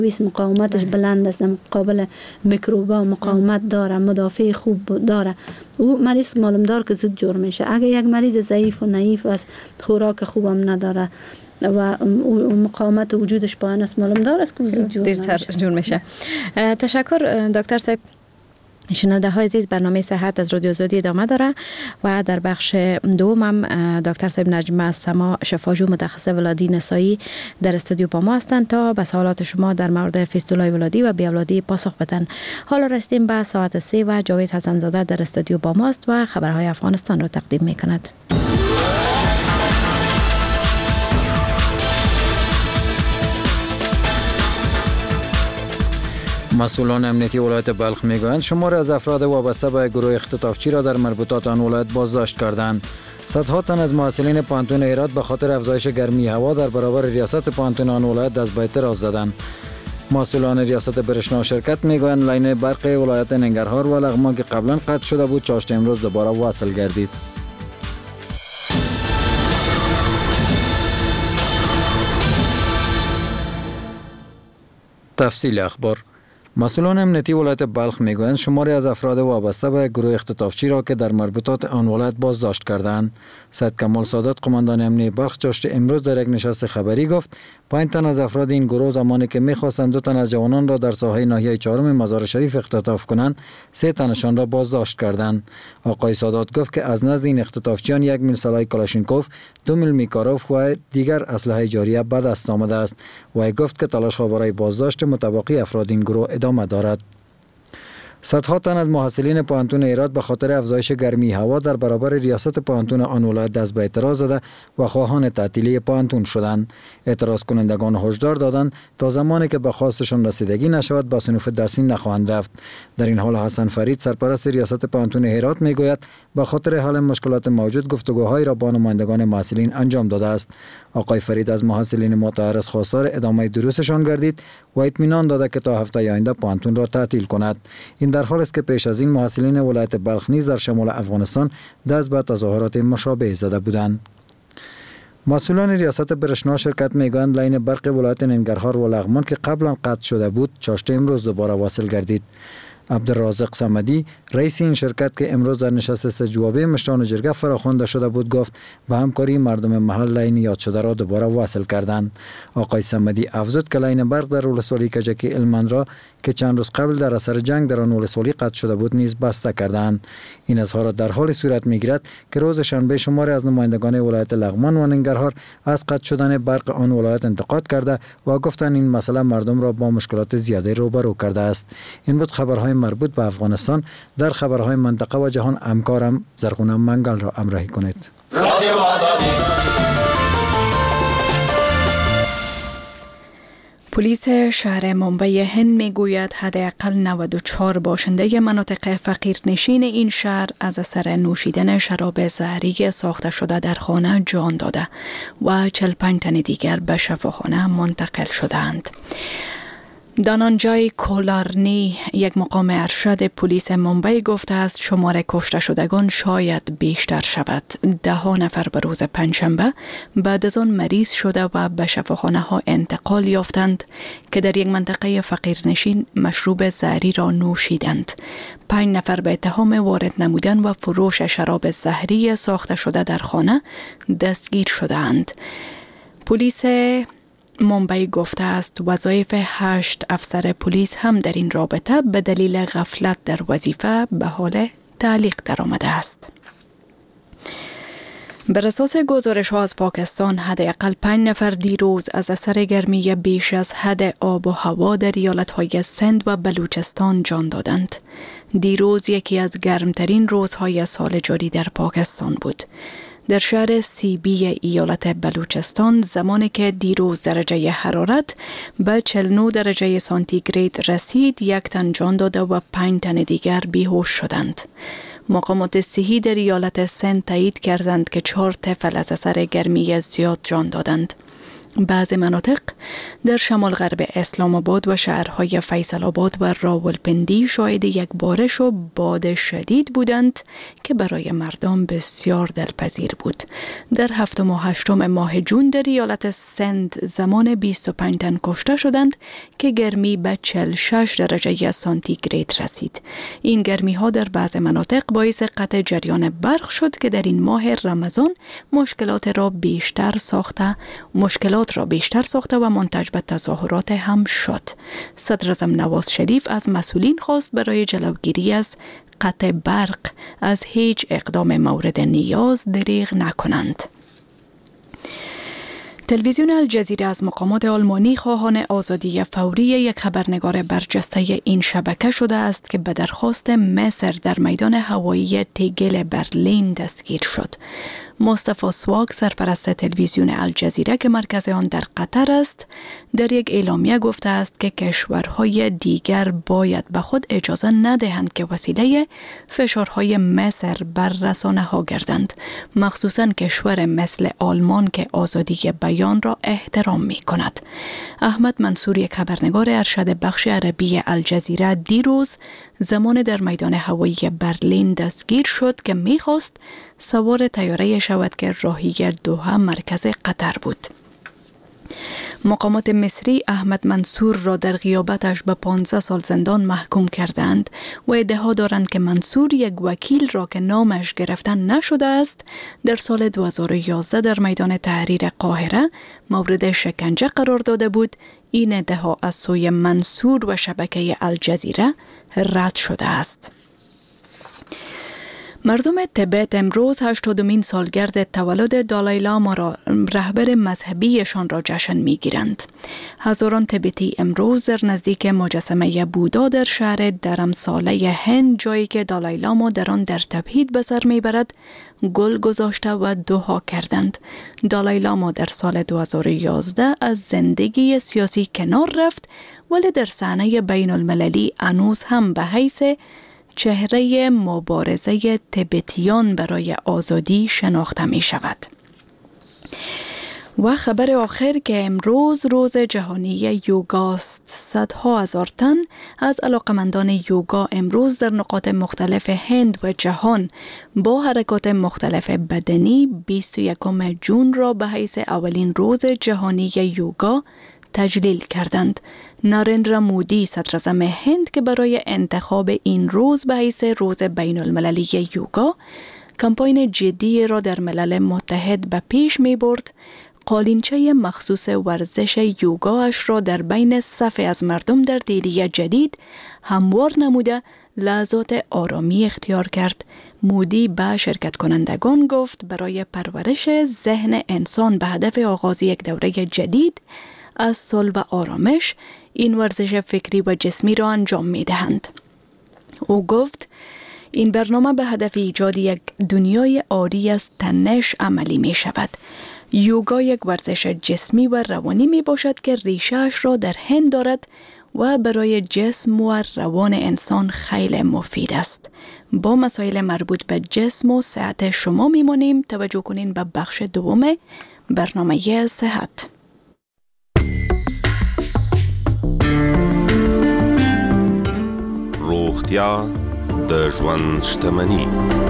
مقاومتش بلند است، مقابل میکروبا مقاومت داره، مدافع خوب داره، او مریض معلوم دار که زود جور میشه. اگه یک مریض ضعیف و نحیف است، خوراک خوبم نداره و مقاومت وجودش پایین است، معلوم دار است که زود جور میشه. تشکر دکتر صاحب. شنونده های عزیز، برنامه صحت از رادیو آزادی ادامه داره و در بخش دوم هم دکتر صاحب نجمه سما شفاجو متخصص ولادی نسایی در استودیو با ما هستند تا به سوالات شما در مورد فیستولای ولادی و بی‌اولادی پاسخ بدن. حالا رسیدیم به ساعت 3 و جاوید حسن‌زاده در استودیو با ماست و خبرهای افغانستان را تقدیم می‌کند. مسئولان امنیتی ولایت بلخ میگویند شماری از افراد وابسته به گروه اختطافچی را در مربوطات آن ولایت بازداشت کردند. صدها تن از محصلین پانتون هرات به خاطر افزایش گرمی هوا در برابر ریاست پانتون آن ولایت دست به اعتراض زدند. مسئولان ریاست برشنا شرکت میگویند لاین برق ولایت ننگرهار و لغمان که قبلا قطع شده بود چاشت امروز دوباره واصل گردید. تفصیل اخبار. مسئولان امنیتی ولایت بلخ میگویند شماری از افراد وابسته به گروه اختطافچی را که در مربوطات آن ولایت بازداشت کردند. سید کمال سادات قماندان امنیتی بلخ چاشت امروز در یک نشست خبری گفت 5 تن از افراد این گروه زمانی که می‌خواستند 2 تن از جوانان را در ساحه ناحیه 4 مزار شریف اختطاف کنند 3 تنشان را بازداشت کردند. آقای سادات گفت که از نزد این اختطافچیان 1 میل سلاح کلاشینکوف، 2 میل میکاروف و دیگر اسلحه جاریه به دست آمده است. و گفت که تلاش‌ها برای بازداشت متبقی افراد این گروه ادامه دارد. صدها تن از محصلین پانتون هرات به خاطر افزایش گرمی هوا در برابر ریاست پانتون آن ولایت دست به اعتراض زده و خواهان تعطیلی پانتون شدند. اعتراض کنندگان هشدار دادند تا زمانی که به خواستشان رسیدگی نشود به صنوف درسی نخواهند رفت. در این حال حسن فرید سرپرست ریاست پانتون هرات میگوید به خاطر حل مشکلات موجود گفتگوهایی را با نمایندگان محصلین انجام داده است. آقای فرید از محصلین متعرض خواستار ادامه دروسشان گردید و اطمینان داده که تا هفته آینده پانتون را تعطیل کند. این در حالی است که پیش از این محصلین ولایت بلخ نیز در شمال افغانستان دست به تظاهرات مشابه زده بودند. مسئولان ریاست برشنا شرکت میگویند لاین برق ولایت ننگرهار و لغمان که قبلا قطع شده بود چاشت امروز دوباره واصل گردید. عبدالرازق صمدی رئیس این شرکت که امروز در نشست استجوابی مشران جرگه فراخوانده شده بود گفت به همکاری مردم محل لاین یاد شده را دوباره واصل کردند. آقای صمدی افزود که لاین برق در ولسوالی کجکی علمند را که چند روز قبل در اثر جنگ در آن ولسوالی قطع شده بود نیز بسته کردند. این اظهارات در حال صورت میگیرد که روز شنبه شماری از نمایندگان ولایت لغمان و ننگرهار از قطع شدن برق آن ولایت انتقاد کرده و گفتند این مسئله مردم را با مشکلات زیاده روبرو کرده است. این بود خبرهای مربوط به افغانستان. در خبرهای منطقه و جهان همکارم زرغونه منگل را همراهی کنید. پلیس شهر ممبئی هند میگوید حداقل 94 باشنده مناطق فقیرنشین این شهر از اثر نوشیدن شراب زهری ساخته شده در خانه جان داده و 45 تن دیگر به شفاخانه منتقل شدند. دانانجای کولارنی یک مقام ارشد پلیس ممبئی گفته است شمار کشته شدگان شاید بیشتر شود. 10 نفر به روز پنجشنبه بعد از آن مریض شده و به شفاخانه ها انتقال یافتند که در یک منطقه فقیرنشین مشروب زهری را نوشیدند. 5 نفر به اتهام وارد نمودن و فروش شراب زهری ساخته شده در خانه دستگیر شدند. پلیس ممبئی گفته است وظایف 8 افسر پلیس هم در این رابطه به دلیل غفلت در وظیفه به حال تعلیق درآمده است. بر اساس گزارش ها از پاکستان حداقل 5 نفر دیروز از اثر گرمی بیش از حد آب و هوا در ایالت های سند و بلوچستان جان دادند. دیروز یکی از گرمترین روزهای سال جاری در پاکستان بود. در شهر سیبی ایالت بلوچستان زمانی که دیروز درجه حرارت به 49 درجه سانتیگراد رسید 1 تن جان داده و 5 تن دیگر بیهوش شدند. مقامات صحی در ایالت سند تایید کردند که 4 طفل از اثر گرمی زیاد جان دادند. بعض مناطق در شمال غرب اسلام آباد و شهرهای فیصل آباد و راولپندی شاهد یک بارش و باد شدید بودند که برای مردم بسیار دلپذیر بود. در 7 و 8 ماه جون در ایالت سند زمان 25 تن کشته شدند که گرمی به 46 درجه سانتیگراد رسید. این گرمی ها در بعض مناطق باعث قطع جریان برق شد که در این ماه رمضان مشکلات را بیشتر ساخته و منتج به تظاهرات هم شد. صدر اعظم نواز شریف از مسئولین خواست برای جلوگیری از قطع برق از هیچ اقدام مورد نیاز دریغ نکنند. تلویزیون الجزیره از مقامات آلمانی خواهان آزادی فوری یک خبرنگار برجسته این شبکه شده است که به درخواست مصر در میدان هوایی تگل برلین دستگیر شد. مصطفی سواگ سرپرست تلویزیون الجزیره که مرکز آن در قطر است در یک اعلامیه گفته است که کشورهای دیگر باید به خود اجازه ندهند که وسیله فشارهای مصر بر رسانه ها گردند، مخصوصاً کشور مثل آلمان که آزادی بیان را احترام می کند. احمد منصور یک خبرنگار ارشد بخش عربی الجزیره دیروز زمان در میدان هوایی برلین دستگیر شد که می‌خواست سوار طیاره شود که راهی دوحه مرکز قطر بود. مقامات مصری احمد منصور را در غیابتش به 15 سال زندان محکوم کردند و ادعا دارند که منصور یک وکیل را که نامش گرفته نشده است در سال 2011 در میدان تحریر قاهره مورد شکنجه قرار داده بود. این ادعا از سوی منصور و شبکه الجزیره رد شده است. مردم تبت امروز 80مین سالگرد تولد دالای لاما را رهبر مذهبیشان را جشن می‌گیرند. هزاران تبتی امروز در نزدیک مجسمه بودا در شهر درمساله هند، جایی که دالای لاما در آن در تبعید به سر میبرد، گل گذاشته و دعا کردند. دالای لاما در سال 2011 از زندگی سیاسی کنار رفت، ولی در صحنه بین المللی هنوز هم به حیث چهره مبارزه تبتیان برای آزادی شناخته می شود. و خبر آخر که امروز روز جهانی یوگاست. صدها هزار تن از علاقمندان یوگا امروز در نقاط مختلف هند و جهان با حرکات مختلف بدنی 21 جون را به حیث اولین روز جهانی یوگا تجلیل کردند. نارندرا مودی صدر اعظم هند که برای انتخاب این روز به حیث روز بین المللی یوگا کمپاین جدی را در ملل متحد به پیش می برد، قالینچه مخصوص ورزش یوگاش را در بین صف از مردم در دیلی جدید هموار نموده لحظات آرامی اختیار کرد. مودی به شرکت کنندگان گفت برای پرورش ذهن انسان به هدف آغاز یک دوره جدید از صلح و آرامش این ورزش فکری و جسمی را انجام می دهند. او گفت این برنامه به هدف ایجاد یک دنیای عاری از تنش عملی می شود. یوگا یک ورزش جسمی و روانی می باشد که ریشه‌اش را در هند دارد و برای جسم و روان انسان خیلی مفید است. با مسائل مربوط به جسم و صحت شما می مانیم. توجه کنین به بخش دوم برنامه صحت. روغتیا د ژوند شتمني.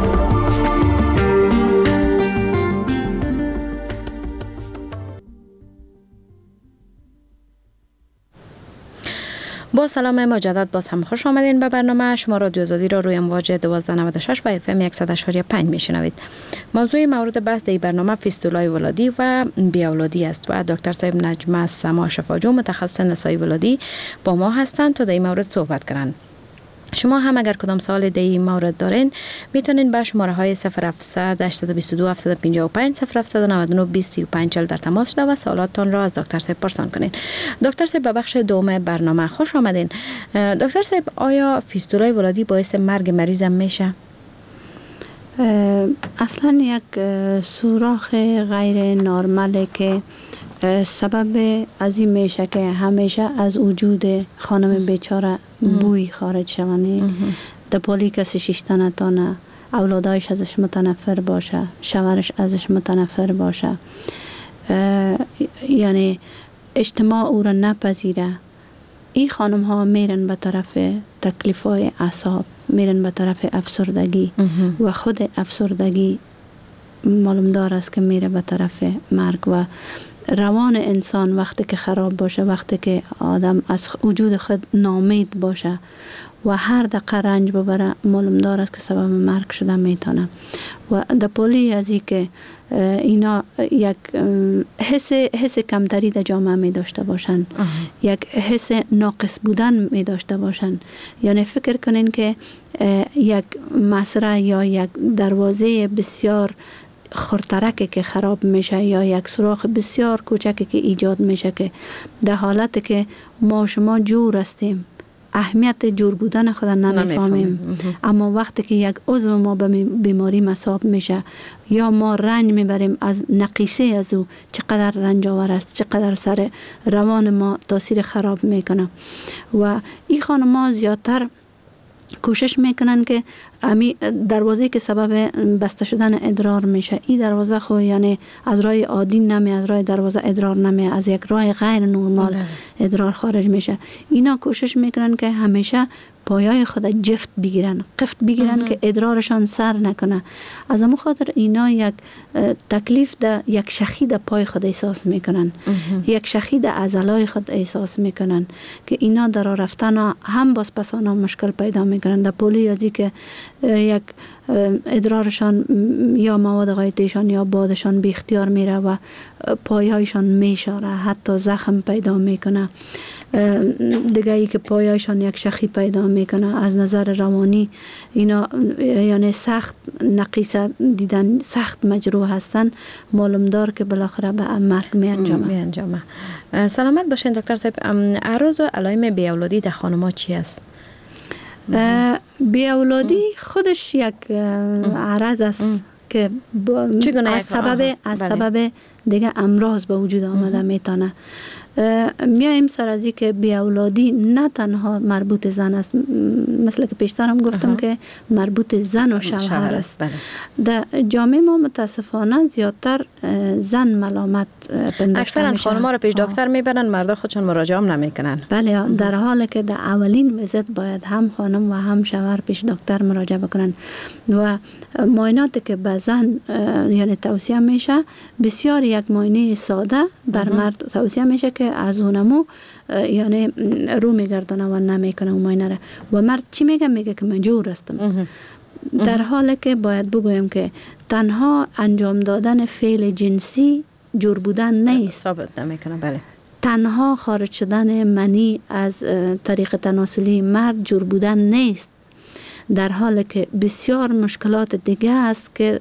با سلام مجدد باز هم خوش آمدین به برنامه شما. رادیو آزادی را روی امواج 1296 و اف ام 100.5 میشنوید. موضوع مورد بحث در برنامه فیستولای ولادی و بیاولادی است و دکتر صاحب نجمه سما شفاجو متخصص نسای ولادی با ما هستند تا در این مورد صحبت کنند. شما هم اگر کدام سوال در این مورد دارین میتونین به شماره های 0700 822 755 0799 2035 در تماس شد و سوالاتتان را از دکتر صاحب پرسان کنین. دکتر صاحب به بخش دوم برنامه خوش آمدین. دکتر صاحب آیا فیستولای ولادی باعث مرگ مریض میشه؟ اصلا یک سوراخ غیر نرماله که سبب از این میشه که همیشه از وجود خانم بیچاره بوی خارج شونه، دپالی کسی شیشته نتانه، اولادایش ازش متنفر باشه، شوهرش ازش متنفر باشه. یعنی اجتماع او را نپذیره، این خانم ها میرن به طرف تکلیف های اعصاب، میرن به طرف افسردگی و خود افسردگی معلوم دار است که میره به طرف مرگ. و روان انسان وقتی که خراب باشه، وقتی که آدم از وجود خود ناامید باشه و هر دقیقه رنج ببره، معلوم دار است که سبب مرگ شده میتونه. و در پولی از این که اینا یک حس کمتری در جامعه می داشته باشن، یک حس ناقص بودن می داشته باشن. یعنی فکر کنین که یک مسره یا یک دروازه بسیار خرترکی که خراب میشه یا یک سوراخ بسیار کوچکی که ایجاد میشه، که در حالت که ما شما جور هستیم، اهمیت جور بودن خود نمیفهمیم، اما وقتی که یک عضو ما به بیماری مصاب میشه یا ما رنج میبریم از نقیصه از او، چقدر رنج آور است، چقدر سر روان ما تاثیر خراب میکنه. و این خانم‌ها زیادتر کوشش میکنن که امی دروازه که سبب بسته شدن ادرار میشه، این دروازه خو یعنی از راه عادی نمی، از راه دروازه ادرار نمی، از یک راه غیر نرمال ادرار خارج میشه. اینا کوشش میکنن که همیشه پایای خود جفت بگیرن، قفت بگیرن که ادرارشان سر نکنه. از همون خاطر اینا یک تکلیف ده یک شخی ده پای خود احساس میکنن، یک شخی ده عضلای خود احساس میکنن که اینا در راه رفتن هم باز پسانا مشکل پیدا میکنن. در پولی ازی که یک ادرارشان یا مواد غایطیشان یا بادشان بی اختیار میره و پایهایشان میشاره، حتی زخم پیدا میکنه. دیگه ای که پایهایشان یک شخی پیدا میکنه. از نظر روانی اینا یعنی سخت نقیصه دیدن، سخت مجروح هستن، معلوم دار که بالاخره به مرگ می انجامه. سلامت باشین دکتر صاحب. عروض و علائم بی اولادی در خانم‌ها چی است؟ بی اولادی خودش یک عرض است که از سبب دیگه امراض به وجود آمده میتونه. میایم سر از این که بی اولادی نه تنها مربوط زن است، مثل که پیشتر هم گفتم که مربوط زن و شوهر است. در جامعه ما متاسفانه زیادتر زن ملامت پنداشته میشه. اکثرا خانم‌ها رو پیش دکتر میبرن، مردا خودشون مراجعه هم نمیکنن. بله، در حالی که در اولین ویزیت باید هم خانم و هم شوهر پیش دکتر مراجعه بکنن. و معایناتی که به زن یعنی توصیه میشه، بسیار یک معاینه ساده بر مرد توصیه میشه که از اونمو یعنی رو میگردانه و نمیکنه اون معاینه را. و مرد چی میگه؟ میگه که من جور هستم. در حالی که باید بگویم که تنها انجام دادن فعل جنسی جور بودن نیست، ثابت نمیکنه. بله، تنها خارج شدن منی از طریق تناسلی مرد جور بودن نیست، در حالی که بسیار مشکلات دیگه است که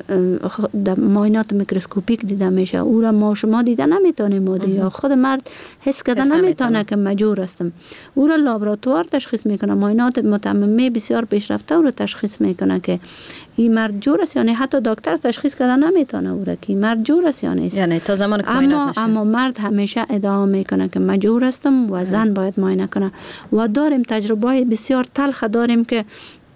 در معاینات میکروسکوپیک دیده میشه. او را ما شما دیده نمیتونه ماده یا خود مرد حس کرده نمیتونه که مجور هستم. او را لابراتوار تشخیص میکنه، معاینات متممه بسیار پیشرفته او را تشخیص میکنه که این مرد جور است، یعنی حتی دکتر تشخیص کرده نمیتونه او را که مرد جور است یا نیست. یعنی تا زمان که معاینات نشه. اما مرد همیشه ادعا میکنه که مجور هستم و زن باید معاینه کنه. و داریم تجربه بسیار تلخ داریم که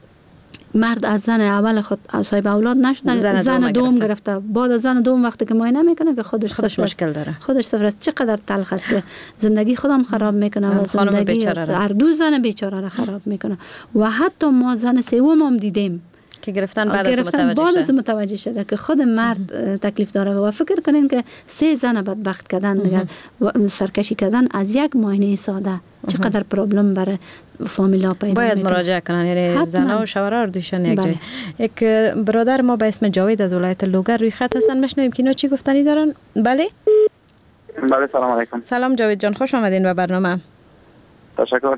مرد از زن اول خود صاحب اولاد نشد، زن دوم گرفته. بعد از زن دوم وقتی که معاینه میکنه که خودش مشکل داره، خودش صفر است. چقدر تلخ است که زندگی خودم خراب میکنه و زندگی هر دو زن بیچاره را خراب میکنه. و حتی ما زن سوم هم دیدیم که گرفتن بعد از متوجه شده که خود مرد تکلیف داره. و فکر کنین که 3 زن بدبخت کردن دیگه و سرکشی کردن از یک معاینه ساده چقدر پرابلم برای فامیلا پیدا باید مراجعه کنن، یعنی زنها و شوهرها رو دوشن یک جای. یک برادر ما به اسم جاوید از ولایت لوگر روی خط هستن، میشنویم که اینا چی گفتنی دارن. بله سلام علیکم. سلام جاوید جان، خوش آمدین به برنامه. تشکر.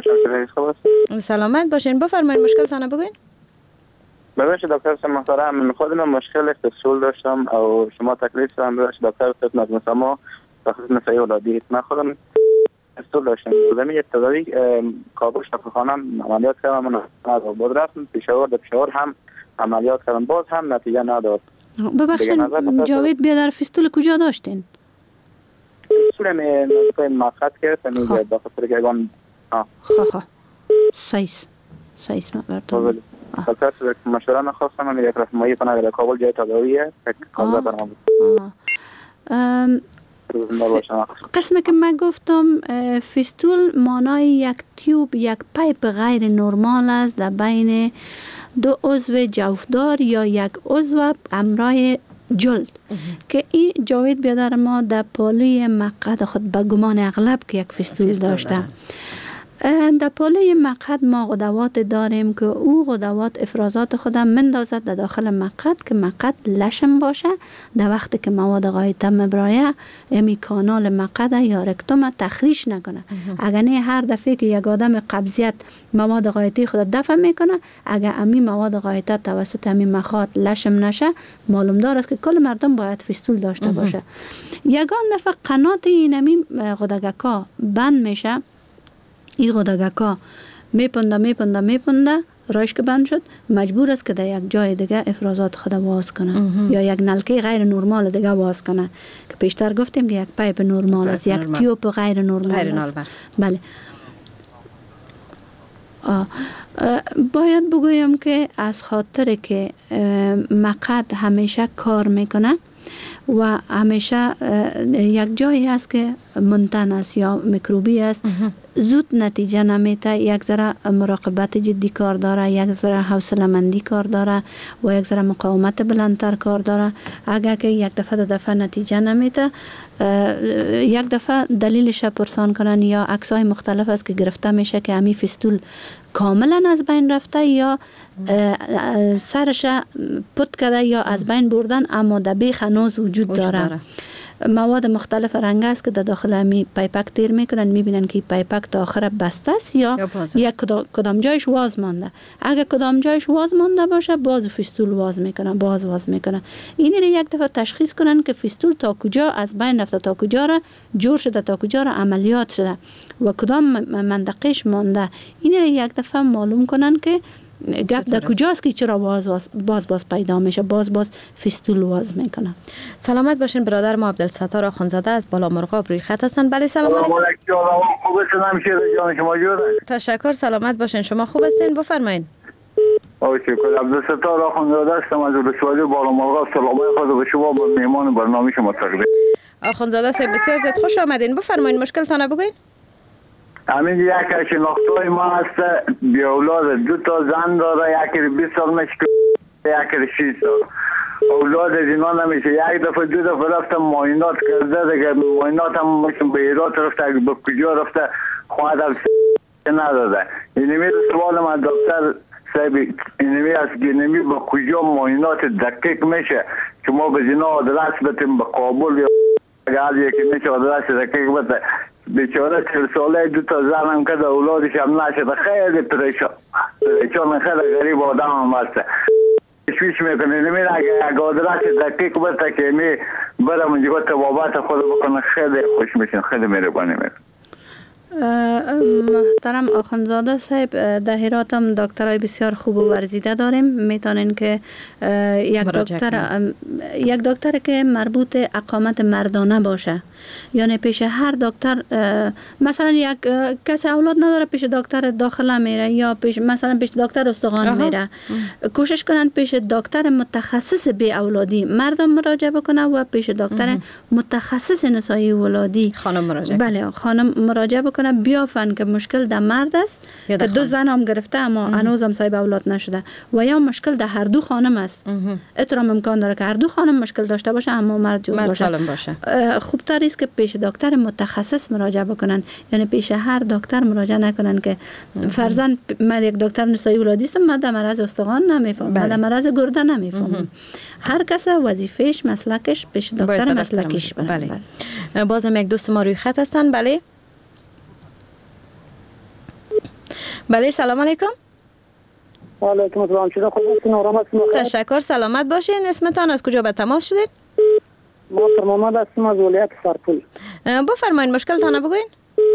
سلامت باشین، بفرمایید مشکلتون بگوین. ببخشید دکتر صاحب محترم، من خودم مشکل استفسول داشتم او شما تکلیف دادم. ببخشید دکتر صاحب نظم سما تخصص نسایی اولادی. من خودم استفسول داشتم. زمین ابتدایی کابل شفاخانه عملیات کردم، من بعد رفتم پشاور. در پشاور هم عملیات کردم، باز هم نتیجه نداد. ببخشید جاوید بیادر فیستول کجا داشتین؟ فیستول من مقصد کردم به خاطر که اگان سایس ما براتون دکتر مشوره نخواستم، من یک رفمایی کنم در کابل جای تداویه کاغذ برام. قسمی که من گفتم فیستول مانای یک تیوب، یک پیپ غیر نرمال است در بین دو عضو جوفدار یا یک عضو همراه جلد که این جاوید بیادر ما در پاله مقعد خود به گمان اغلب که یک فیستول داشته. در پاله مقعد ما غدوات داریم که او غدوات افرازات خود مندازد در داخل مقعد که مقعد لشم باشه. در وقتی که مواد غایطه مبرایه یعنی کانال مقعد یا رکتوم تخریش نکنه. اگر نه هر دفعه که یک آدم قبضیت مواد غایطی خود دفع میکنه، اگر امی مواد غایطه توسط امی مخاط لشم نشه، معلوم دار است که کل مردم باید فیستول داشته باشه. یگان دفعه قنات این امی غدگکا بند میشه، این غدگکا میپنده رایش که بند شد، مجبور است که در یک جای دیگه افرازات خود باز کنه یا یک نلکه غیر نرمال دیگه باز کنه که پیشتر گفتیم که یک پیپ نرمال است، یک تیوب غیر نرمال است. بله. باید بگویم که از خاطر که مقعد همیشه کار میکنه و همیشه یک جایی است که منتن است یا میکروبی است، زود نتیجه نمیده. یک ذره مراقبت جدی کار داره، یک ذره حوصله مندی کار داره و یک ذره مقاومت بلندتر کار داره. اگر که یک دفعه نتیجه نمیده، یک دفعه دلیلش پرسان کنن یا عکسای مختلف است که گرفته میشه که امی فیستول کاملا از بین رفته یا سرش پت کرده یا از بین بردن، اما در بیخ هنوز وجود داره. مواد مختلف رنگ است که در داخل امی پایپک تیر میکنن، میبینن که پایپک تا آخر بسته است یا یک کدام جایش واز مانده. اگر کدام جایش واز مانده باشه، باز فیستول واز میکنه. اینی رو یک دفعه تشخیص کنن که فیستول تا کجا از بین رفته، تا کجا را جور شده، تا کجا را عملیات شده و کدام منطقهش مانده. اینی رو یک دفعه معلوم کنن که گپ در کجاست که چرا باز پیدا میشه، باز فیستول واز میکنه. سلامت باشین برادر ما عبدالستار آخوندزاده از بالا مرغاب روی خط هستن. بله سلام علیکم. خوب هستم جان، شما جور؟ تشکر، سلامت باشین. شما خوب هستین؟ بفرمایید. شکر. عبدالستار آخوندزاده هستم از ولسوالی بالا مرغاب. سلام خدا به شما و مهمان برنامه شما تقدیم. آخوندزاده صاحب بسیار زیاد خوش آمدین. بفرمایید مشکلتون بگوین. همین یک شناختای ما هست، بی اولاد، 2 تا زن داره، یکی 20 سال میشه، یکی 6 سال. اولاد از اینا نمیشه. یک دفعه 2 دفعه رفتم معاینات کرده دیگه، معاینات هم مثلا به ایرات رفته، به کجا رفته خواهد نداده. اینمی سوال من دکتر صاحب، اینمی از گینمی به کجا معاینات دقیق میشه که ما به اینا آدرس بتیم به کابل یا اگر یکی میشه آدرس دقیق بده. بیچاره 40 ساله 2 تا زن هم که اولادش هم نشده، خیلی پریشان خیلی غریب آدم هم هسته. تشویش میکنه نمیره. اگه یک آدرس دقیق بده که می برم اونجا تبابت خود بکنه، خیلی خوش میشن، خیلی مهربانی میکنه. محترم آخوندزاده صاحب، در هرات هم دکترای بسیار خوب و ورزیده داریم. میتونین که یک دکتر که مربوط اقامت مردانه باشه، یعنی پیش هر دکتر، مثلا یک کسی اولاد نداره پیش دکتر داخله میره یا مثلا پیش دکتر استخوان میره، کوشش کنن پیش دکتر متخصص به اولادی مردم مراجعه بکنه و پیش دکتر متخصص نسایی ولادی خانم مراجعه بکنه، بیافن که مشکل در مرد است که 2 زن هم گرفته اما هنوز هم صاحب اولاد نشده، و یا مشکل در هر دو خانم است. اترام امکان داره که هر دو خانم مشکل داشته باشه اما مرد جور باشه. خوبتر است که پیش دکتر متخصص مراجعه بکنن، یعنی پیش هر دکتر مراجعه نکنن که فرضاً من یک دکتر نسایی ولادی هستم، من در مرض استخوان نمیفهمم، من در مرض گرده نمیفهمم. هر کس وظیفهش مسلکش پیش دکتر مسلکیش بره. بازم یک دوست ما روی خط هستن. بله سلام علیکم. و علیکم السلام. چطور خوبین؟ آرام هستین؟ تشکر، سلامت باشین. اسمتان از کجا به تماس شدید؟ ما محمد هستم از ولایت سرپل. بفرمایید مشکلتان بگوین.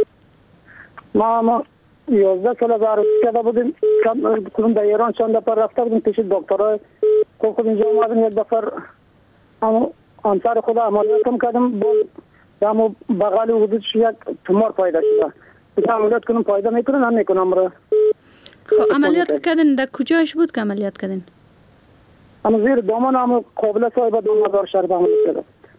ما 11 سال عروسی کرده بودیم، کدوم در ایران چند دفعه رفته بودیم پیش دکترای خود اینجا اومدیم، یک دفعه همسر خود عملیات کردیم، با بغل وجودش یک تومور پیدا شده. دیگه عملیات کنم پیدا میکنن هم میکنم را. خب عملیات کردین در کجاش بود که عملیات کردین؟ اما زیر دامان هم قابل صاحب دامدار شهر عملیات کرده.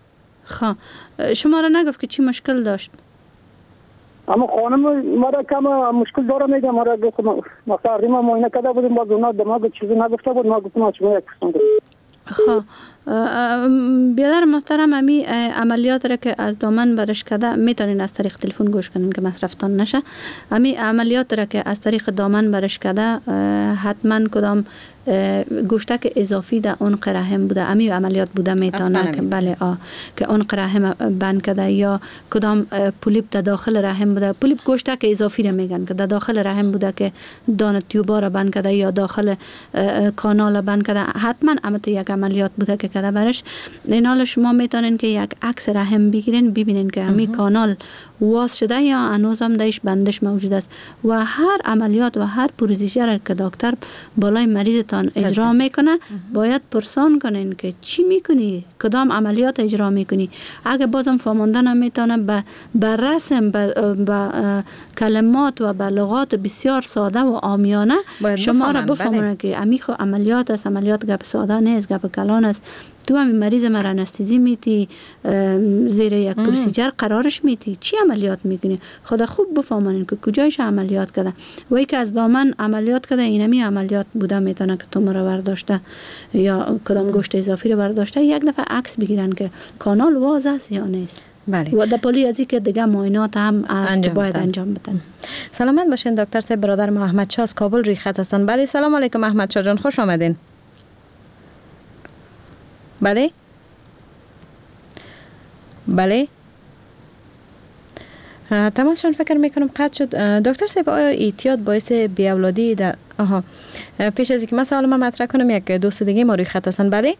خب شما را نگفت که چی مشکل داشت؟ اما خانم مرا کم مشکل داره میگه، مرا گفت مثلا ریما معاینه کرده بودیم باز اونا دماغ چیزی نگفته بود، ما گفتم شما یک قسم دارید. خب بیادر محترم، امی عملیات را که از دامن برش کرده میتونین از طریق تلفن گوش کنین که مصرفتان نشه. امی عملیات را که از طریق دامن برش کرده حتما کدام گوشتک اضافی در عنق رحم بوده، امی عملیات بوده میتونه که بله که عنق رحم بند کرده، یا کدام پولیپ در داخل رحم بوده. پولیپ گوشتک اضافی را میگن که در داخل رحم بوده که دانه تیوبا را بند کرده یا داخل کانال بند کرده. حتما امت یک عملیات بوده که کرده برش. این حال شما میتونین که یک عکس رحم بگیرین ببینین که همین کانال واس شده یا هنوز هم دایش بندش موجود است. و هر عملیات و هر پروسیجر که دکتر بالای مریضتان اجرا میکنه باید پرسان کنین که چی میکنی، کدام عملیات اجرا میکنی. اگه بازم فهمانده نمیتونه به رسم به کلمات و به لغات بسیار ساده و عامیانه شما را بفهمونه که امیخو عملیات است، عملیات گپ ساده نیست، گپ کلان است. تو همین مریض مرا انستزی میتی، زیر یک پروسیجر قرارش میتی، چی عملیات میکنی؟ خدا خوب بفهمونین که کجایش عملیات کرده. و ای که از دامن عملیات کرده اینمی عملیات بوده میتونه که تومور رو برداشته یا کدام گوشت اضافی رو برداشته. یک دفعه عکس بگیرن که کانال واز است یا نیست. بله. و در پالی از که دیگه معاینات هم است باید انجام بدن. سلامت باشین دکتر صاحب. برادر ما احمد شاه از کابل روی خط هستن. بله سلام علیکم احمد شاه جان، خوش آمدین. بله بله تماسشان فکر میکنم قطع شد. دکتر صاحب آیا اعتیاد باعث بی اولادی در پیش از اینکه من سوالم مطرح کنم یک دوست دیگه ما روی خط هستن. بله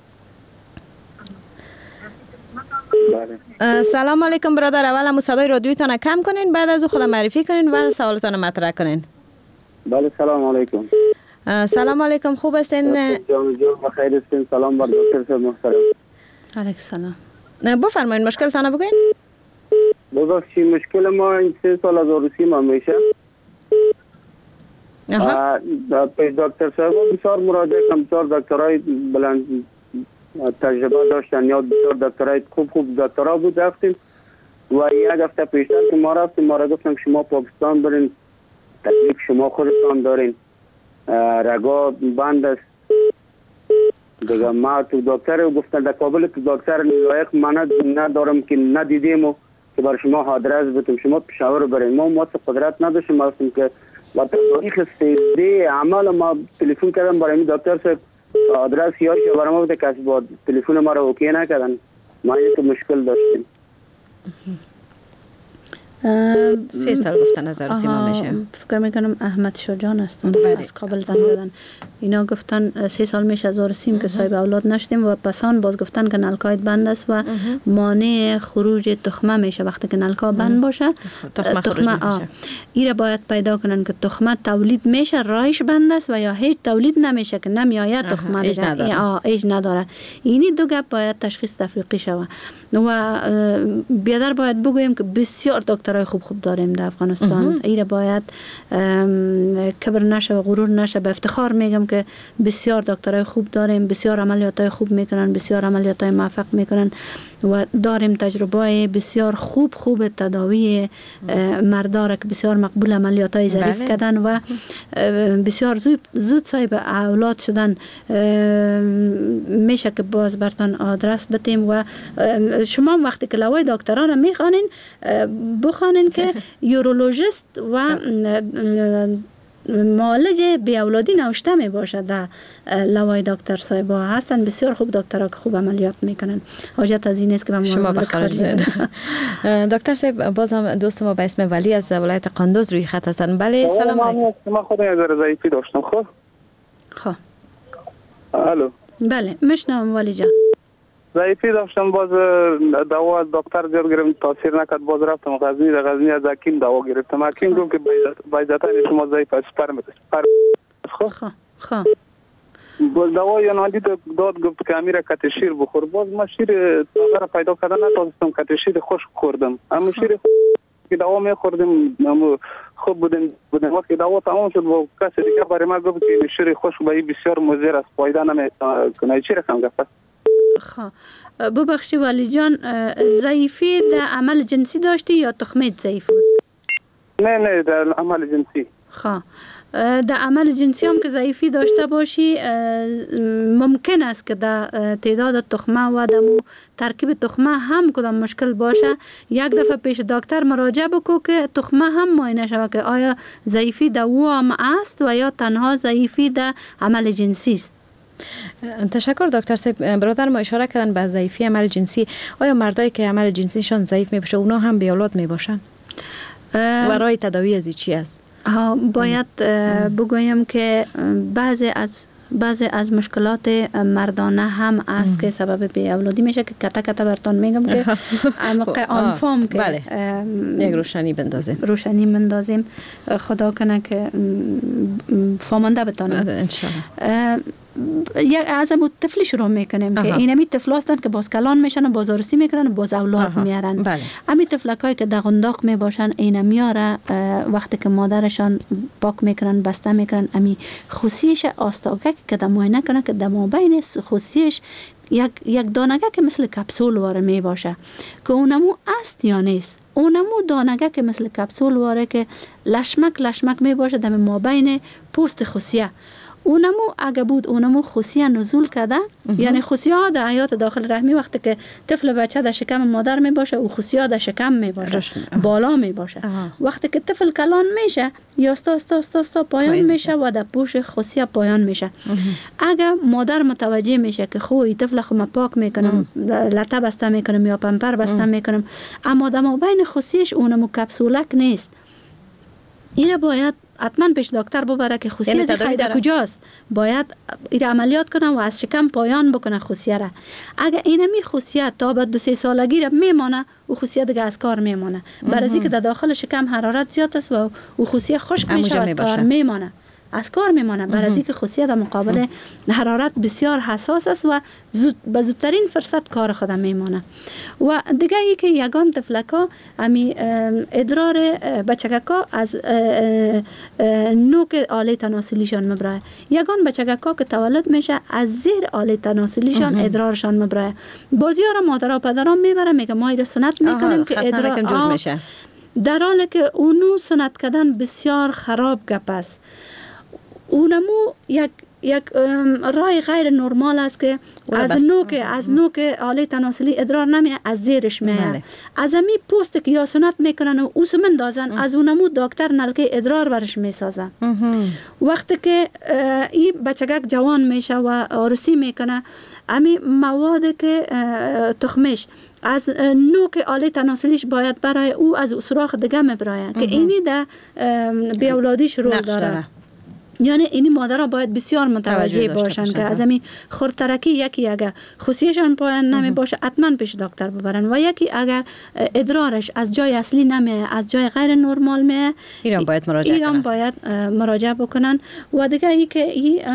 سلام علیکم برادر. اول هم صدای رادیویتان کم کنین، بعد از او خودم معرفی کنین و سوالتان مطرح کنین. بله سلام علیکم. سلام علیکم، خوب هستین؟ جان بخیر هستین. سلام بر دکتر صاحب محترم. علیکم سلام. بفرمایید مشکل تانه بگوین. ببخشید مشکل ما این 3 سال از عروسی ما میشه. دکتر صاحب بسیار مراجعه کردم، بسیار دکترای بلند تجربه داشتن یا بسیار دکترای خوب دکترا بود. رفتیم و یک هفته پیشتر که ما رفتیم ما را گفتن شما پاکستان برین، تکلیف شما خودتان دارین، رگا بند است دیگه. ما تو دکتر گفتن در کابل تو دکتر لایق من ندارم که ندیدیم و که برای شما آدرس بدم، شما پشاور برین. ما قدرت نداشتیم هستیم که با تاریخ 3 عمل ما تلفن کردم برای این دکتر صاحب آدرس یادش برای ما بده، کسی با تلفن ما رو اوکی نکردن. ما این مشکل داشتیم. 3 سال گفتن از عروسی ما میشه. فکر میکنم احمد شاه جان هستن از کابل زنگ زدن. اینا گفتن 3 سال میشه از عروسیم که صاحب اولاد نشدیم و پسان باز گفتن که نلکایت بند است و مانع خروج تخمه میشه. وقتی که نلکا بند باشه تخمه ایره باید پیدا کنن که تخمه تولید میشه، رایش بند است و یا هیچ تولید نمیشه که نمیآید تخمه ایج نداره. اینی دو گپ باید تشخیص تفریقی شود. و بیادر باید بگویم که بسیار دکترای خوب داریم در افغانستان. ایره باید کبر نشه و غرور نشه. به افتخار میگم که بسیار دکترای خوب داریم، بسیار عملیاتای خوب میکنن، بسیار عملیاتای موفق میکنن و داریم تجربه بسیار خوب تداوی مردار که بسیار مقبول عملیاتای ظریف کردن و بسیار زود صاحب اولاد شدن. میشه که باز برتان آدرس بدیم و شما وقتی که لوای دکتران میخوانین بخوانین که یورولوژیست و معالج بی اولادی نوشته می باشه در لوای دکتر صاحب هستن. بسیار خوب دکترها که خوب عملیات میکنن. حاجت از این است که به شما بخیر. دکتر صاحب بازم دوست ما به اسم ولی از ولایت قندوز روی خط هستن. بله سلام علیکم. ما خودم از ضعیفی داشتم. خب الو. بله میشنوم ولی جان. ضعیفی داشتم، باز دوا از دکتر جور گرفتم، تاثیر نکرد. باز رفتم غزنی از حکیم دوا گرفتم. حکیم گفت که بایدتا شما ضعیف اسپرم باز دوا یا نادی داد گفت که امیر کت شیر بخور. باز ما شیر تازه را پیدا کردن نتونستم، کت شیر خشک خوردم. اما شیر که دوا میخوردیم خوب بودیم. وقتی دوا تمام شد با کسی دیگه برای ما گفت که شیر خشک بسیار مضر است، فایده نمیکنه. چی رقم گفت؟ خب ببخشید ولی جان، ضعیفی در عمل جنسی داشتی یا تخمیت ضعیف بود؟ نه در عمل جنسی. خب در عمل جنسی هم که ضعیفی داشته باشی، ممکن است که در تعداد تخمه و در ترکیب تخمه هم کدام مشکل باشه. یک دفعه پیش دکتر مراجعه بکو که تخمه هم معاینه شود که آیا ضعیفی در او هم است و یا تنها ضعیفی در عمل جنسی است. تشکر دکتر صاحب. برادر ما اشاره کردن به ضعیفی عمل جنسی. آیا مردایی که عمل جنسیشان ضعیف می باشه اونا هم بی اولاد می باشن؟ و راه تداوی از چی است؟ باید بگویم که بعضی از مشکلات مردانه هم است که سبب بی اولادی میشه که کتا براتون میگم که آنفام که بله. یک روشنی بندازیم خدا کنه که فامانده بتانم انشاءالله. از امو طفلی شروع میکنیم که اینمی طفل هستند که باز کلان میشن و باز عروسی میکنن و باز اولاد میارن. بله. امی طفلکایی که در قنداق میباشن اینا میاره وقتی که مادرشان پاک میکنن بسته میکنن، امی خوسیش آستاگه که در معاینه کنن که در مابین خوسیش یک دانگه که مثل کپسول واره میباشه که اونمو است یا نیست. اونمو دانگه که مثل کپسول واره که لشمک میباشه در مابین پوست خوسیه. اونمو اگه بود اونمو خوسیه نزول کرده، یعنی خوسیه ها در حیات داخل رحمی وقتی که طفل بچه در شکم مادر می باشه او خوسیه در شکم می باشه، بالا می باشه. وقتی که طفل کلان میشه یا استا پایان میشه و در پوش خوسیه پایان میشه. اگه مادر متوجه میشه که خوی طفل خو پاک میکنم، لطه بسته میکنم یا پمپر بسته میکنم، اما در مابین خوسیش اونمو کپسولک نیست، اینه باید حتما پیش دکتر ببره که خوسیه یعنی خیده کجاست. باید این عملیات کنه و از شکم پایان بکنه خوسیه را. اگه اینمی خوسیه تا بعد 2-3 سالگی را میمانه، او خوسیه دیگه از کار میمانه. برای که در داخل شکم حرارت زیاد است و او خوسیه خشک میشه از کار میمانه. برای که خوسیه در مقابل حرارت بسیار حساس است و به زودترین فرصت کار خود میمانه. و دیگه ای که یگان طفلکا امی ادرار بچگکا از نوک آله تناسلیشان مبراه. یگان بچگکا که تولد میشه از زیر آله تناسلیشان ادرارشان مبراه. بازیارا مادرها پدرها میبره میگه ما ایره سنت میکنیم که ادرار میشه. در حالی که اونو سنت کردن بسیار خراب گپ است. اونمو یک رای غیر نرمال است که از نوک آله تناسلی ادرار نمیه، از زیرش میه. از امی پوست که یا سنت میکنن و اوس مندازن، از اونمو دکتر نلکه ادرار ورش میسازن. وقتی که این بچگک جوان میشه و عروسی میکنه، امی مواد که تخمش از نوک آله تناسلیش باید برای او از سوراخ دیگه میبراید که اینی در بیاولادیش رول داره. یعنی اینی مادرها باید بسیار متوجه باشن که از همین خردترکی یکی اگر خوسیشان پایان نمی باشه حتما پیش دکتر ببرن و یکی اگر ادرارش از جای اصلی نمیه، از جای غیر نرمال میه، ایران باید مراجعه بکنن. و دیگه ای که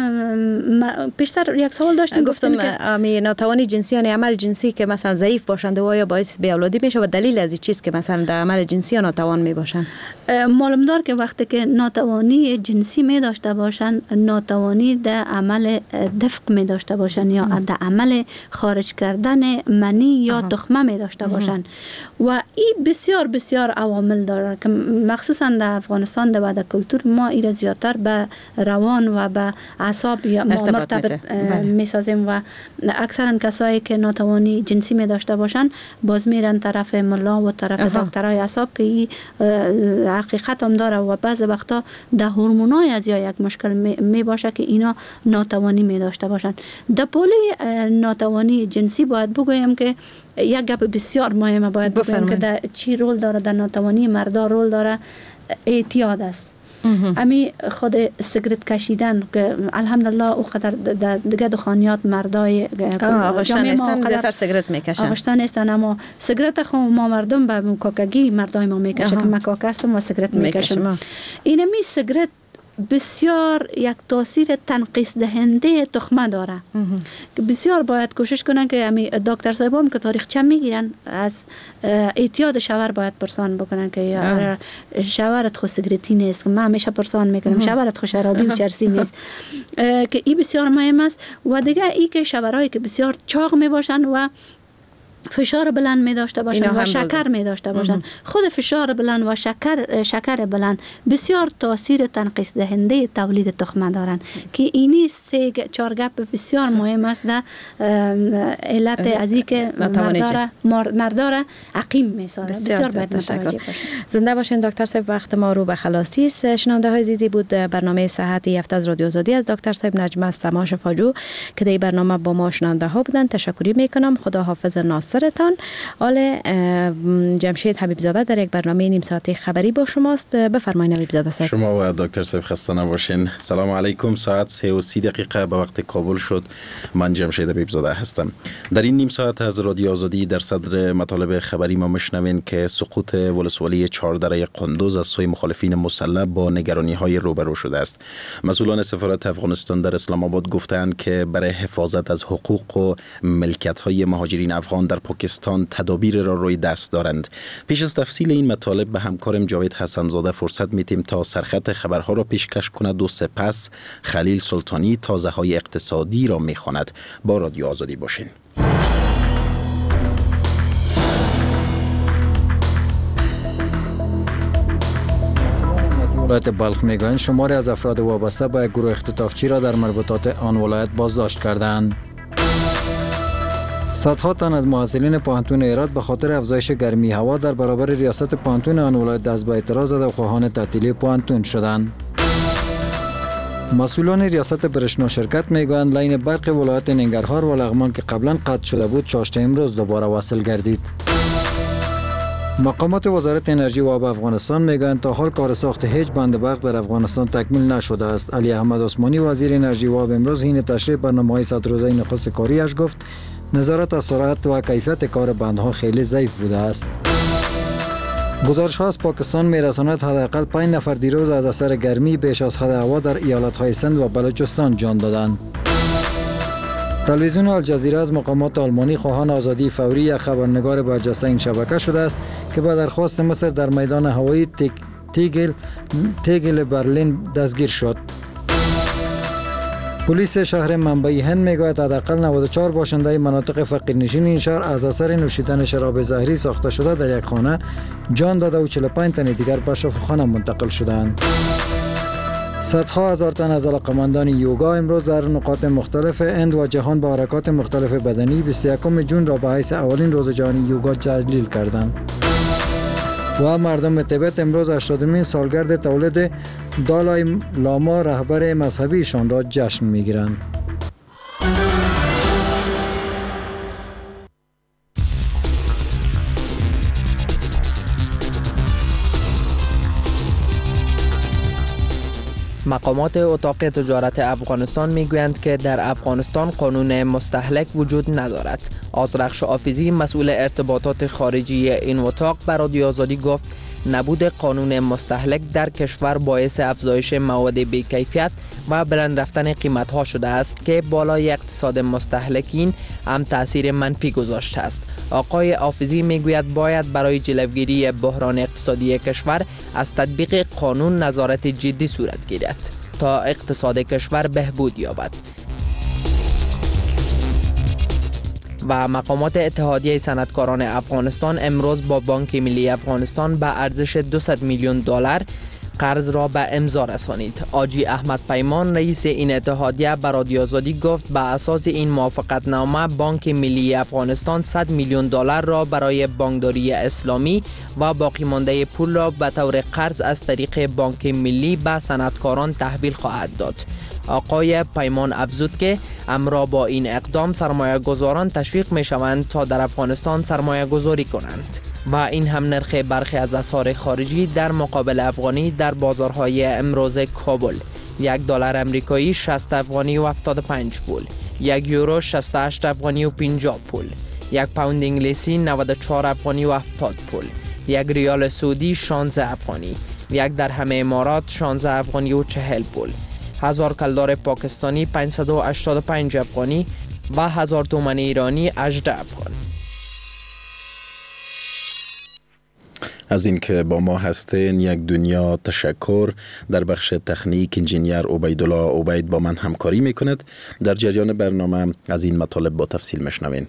پیشتر یک سوال داشتم گفتم که ناتوانی جنسی یعنی عمل جنسی که مثلا ضعیف باشند و یا باعث بی اولادی میشه و دلیل از این چیز که مثلا در عمل جنسی ناتوان می باشن. معلوم دار که وقتی که ناتوانی جنسی می داشته باشن، ناتوانی در عمل دفق می داشته باشن یا در عمل خارج کردن منی یا تخمه می داشته باشن و این بسیار بسیار عوامل داره که مخصوصا در افغانستان و در کلتور ما ایره زیادتر به روان و به اعصاب مرتبط می سازیم و اکثرا کسایی که ناتوانی جنسی می داشته باشن باز میرن طرف ملا و طرف دکترای اعصاب که حقیقت هم داره و بعض وقتا در هورمونای از یا یک مشکل می باشه که اینا ناتوانی می داشته باشن. در پولی ناتوانی جنسی باید بگویم که یک گپ بسیار مهمه باید بگویم که در چی رول داره در ناتوانی مردا رول داره، اعتیاد است. امی خود سیگرت کشیدن که الحمدلله او قدر در دیگه دخانیات مردای آغشتن نیستن زیادتر سیگرت میکشن، آغشتن نیستن، اما سیگرت خو ما مردم به مکاکگی مردای ما میکشه که مکاک هستم و سیگرت میکشم. اینمی سیگرت بسیار یک تاثیر تنقیص دهنده تخمه داره که بسیار باید کوشش کنن که دکتر صاحبام که تاریخچه میگیرن از اعتیاد شوهر باید پرسان بکنن که شوهرت خود سیگارتی نیست. من همیشه پرسان میکنم شوهرت خود شرابی و چرسی نیست که این بسیار مهم است. و دیگه ای که شوهرایی که بسیار چاق می باشن و فشار بلند می داشته باشن و شکر می داشته باشن، خود فشار بلند و شکر بلند بسیار تاثیر تنقیص دهنده تولید تخمه دارن که اینی سه چهار گپ بسیار مهم است در علت از این که مرداره عقیم می سازه. بسیار باید متوجه باشین. زنده باشین دکتر صاحب، وقت ما رو به خلاصی است. شنونده های عزیزی بود برنامه صحت هفته از رادیو آزادی از دکتر صاحب نجم سما شفاجو که در برنامه با ما شنونده ها بودن. تشکری میکنم. خدا حافظ ناصرتان. آل جمشید حبیب زاده در یک برنامه نیم ساعته خبری با شماست. بفرمایید حبیب زاده صاحب. شما و دکتر صاحب خسته نباشین. سلام علیکم. ساعت 3:30 به وقت کابل شد. من جمشید حبیب زاده هستم. در این نیم ساعت از رادیو آزادی در صدر مطالب خبری ما میشنوین که سقوط ولسوالی 4 دره قندوز از سوی مخالفین مسلح با نگرانی‌های روبرو شده است. مسئولان سفارت افغانستان در اسلام آباد گفتند که برای حفاظت از حقوق و ملکیت‌های مهاجرین افغان در پاکستان تدابیر را روی دست دارند. پیش از تفصیل این مطالب به همکارم جاوید حسنزاده فرصت میتیم تا سرخط خبرها را پیشکش کند و سپس خلیل سلطانی تازه‌های اقتصادی را میخواند. با رادیو آزادی باشین. ولایت بلخ میگویند شماری از افراد وابسته به گروه اختطافچی را در مربوطات آن ولایت بازداشت کردند. صدها تن از محصلین پوهنتون هرات به خاطر افزایش گرمی هوا در برابر ریاست پوهنتون آن ولایت دست به اعتراض زده و خواهان تعطیلی پوهنتون شدند. مسئولان ریاست برشنا شرکت میگویند لاین برق ولایت ننگرهار و لغمان که قبلا قطع شده بود چاشت امروز دوباره وصل گردید. مقامات وزارت انرژی و آب افغانستان میگویند تا حال کار ساخت هیچ بند برق در افغانستان تکمیل نشده است. علی احمد عثمانی وزیر انرژی و آب امروز حین تشریح برنامه‌های 100 روزه نخست کاریش گفت نظارت از سرعت و کیفیت کار بندها خیلی ضعیف بوده است. گزارش‌ها از پاکستان می‌رساند حداقل 5 نفر دیروز از اثر گرمی بیش از حد هوا در ایالت‌های سند و بلوچستان جان دادند. تلویزیون الجزیره از مقامات آلمانی خواهان آزادی فوری یک خبرنگار برجسته این شبکه شده است که به درخواست مصر در میدان هوایی تیگل برلین دستگیر شد. پلیس شهر منبعی هند میگوید حداقل 94 باشنده مناطق فقیرنشین این شهر از اثر نوشیدن شراب زهری ساخته شده در یک خانه جان داده و 45 تن دیگر به شفاخانه منتقل شدند. صدها هزار تن از علاقمندان یوگا امروز در نقاط مختلف هند و جهان با حرکات مختلف بدنی 21 جون را به حیث اولین روز جهانی یوگا تجلیل کردند. و مردم تبت امروز 80مین سالگرد تولد دالای لاما رهبر مذهبیشان را جشن می‌گیرند. مقامات اتاق تجارت افغانستان میگویند که در افغانستان قانون مستهلک وجود ندارد. آذرخش آفیزی مسئول ارتباطات خارجی این اتاق به رادیو آزادی گفت نبود قانون مستهلک در کشور باعث افزایش مواد بی‌کیفیت و بلند رفتن قیمت‌ها شده است که بالای اقتصاد مستهلکین هم تأثیر منفی گذاشته است. آقای آفیزی میگوید باید برای جلوگیری بحران اقتصادی کشور از تطبیق قانون نظارت جدی صورت گیرد تا اقتصاد کشور بهبود یابد. و مقامات اتحادیه صنعتکاران افغانستان امروز با بانک ملی افغانستان به ارزش 200 میلیون دلار قرض را به امضا رسانید. آجی احمد پیمان رئیس این اتحادیه به رادیو آزادی گفت به اساس این موافقتنامه بانک ملی افغانستان 100 میلیون دلار را برای بانکداری اسلامی و باقی مانده پول را به طور قرض از طریق بانک ملی به صنعتکاران تحویل خواهد داد. آقای پیمان افزود که امرا با این اقدام سرمایه گذاران تشویق می شوند تا در افغانستان سرمایه گذاری کنند و این هم نرخ برخی از اسعار خارجی در مقابل افغانی در بازارهای امروز کابل: $1 امریکایی 60 افغانی و 75 پول، 1 یورو 68 افغانی و 50 پول، 1 پوند انگلیسی 94 افغانی و 70 پول، 1 ریال سعودی 16 افغانی، یک درهم امارات 16 افغانی و 40 پول. 1000 کلدار پاکستانی 585 افغانی و 1000 تومان ایرانی 18 افغانی. از اینکه با ما هستین یک دنیا تشکر. در بخش تکنیک انجینیر عبیدالله عبید با من همکاری میکند. در جریان برنامه از این مطالب با تفصیل میشنوین.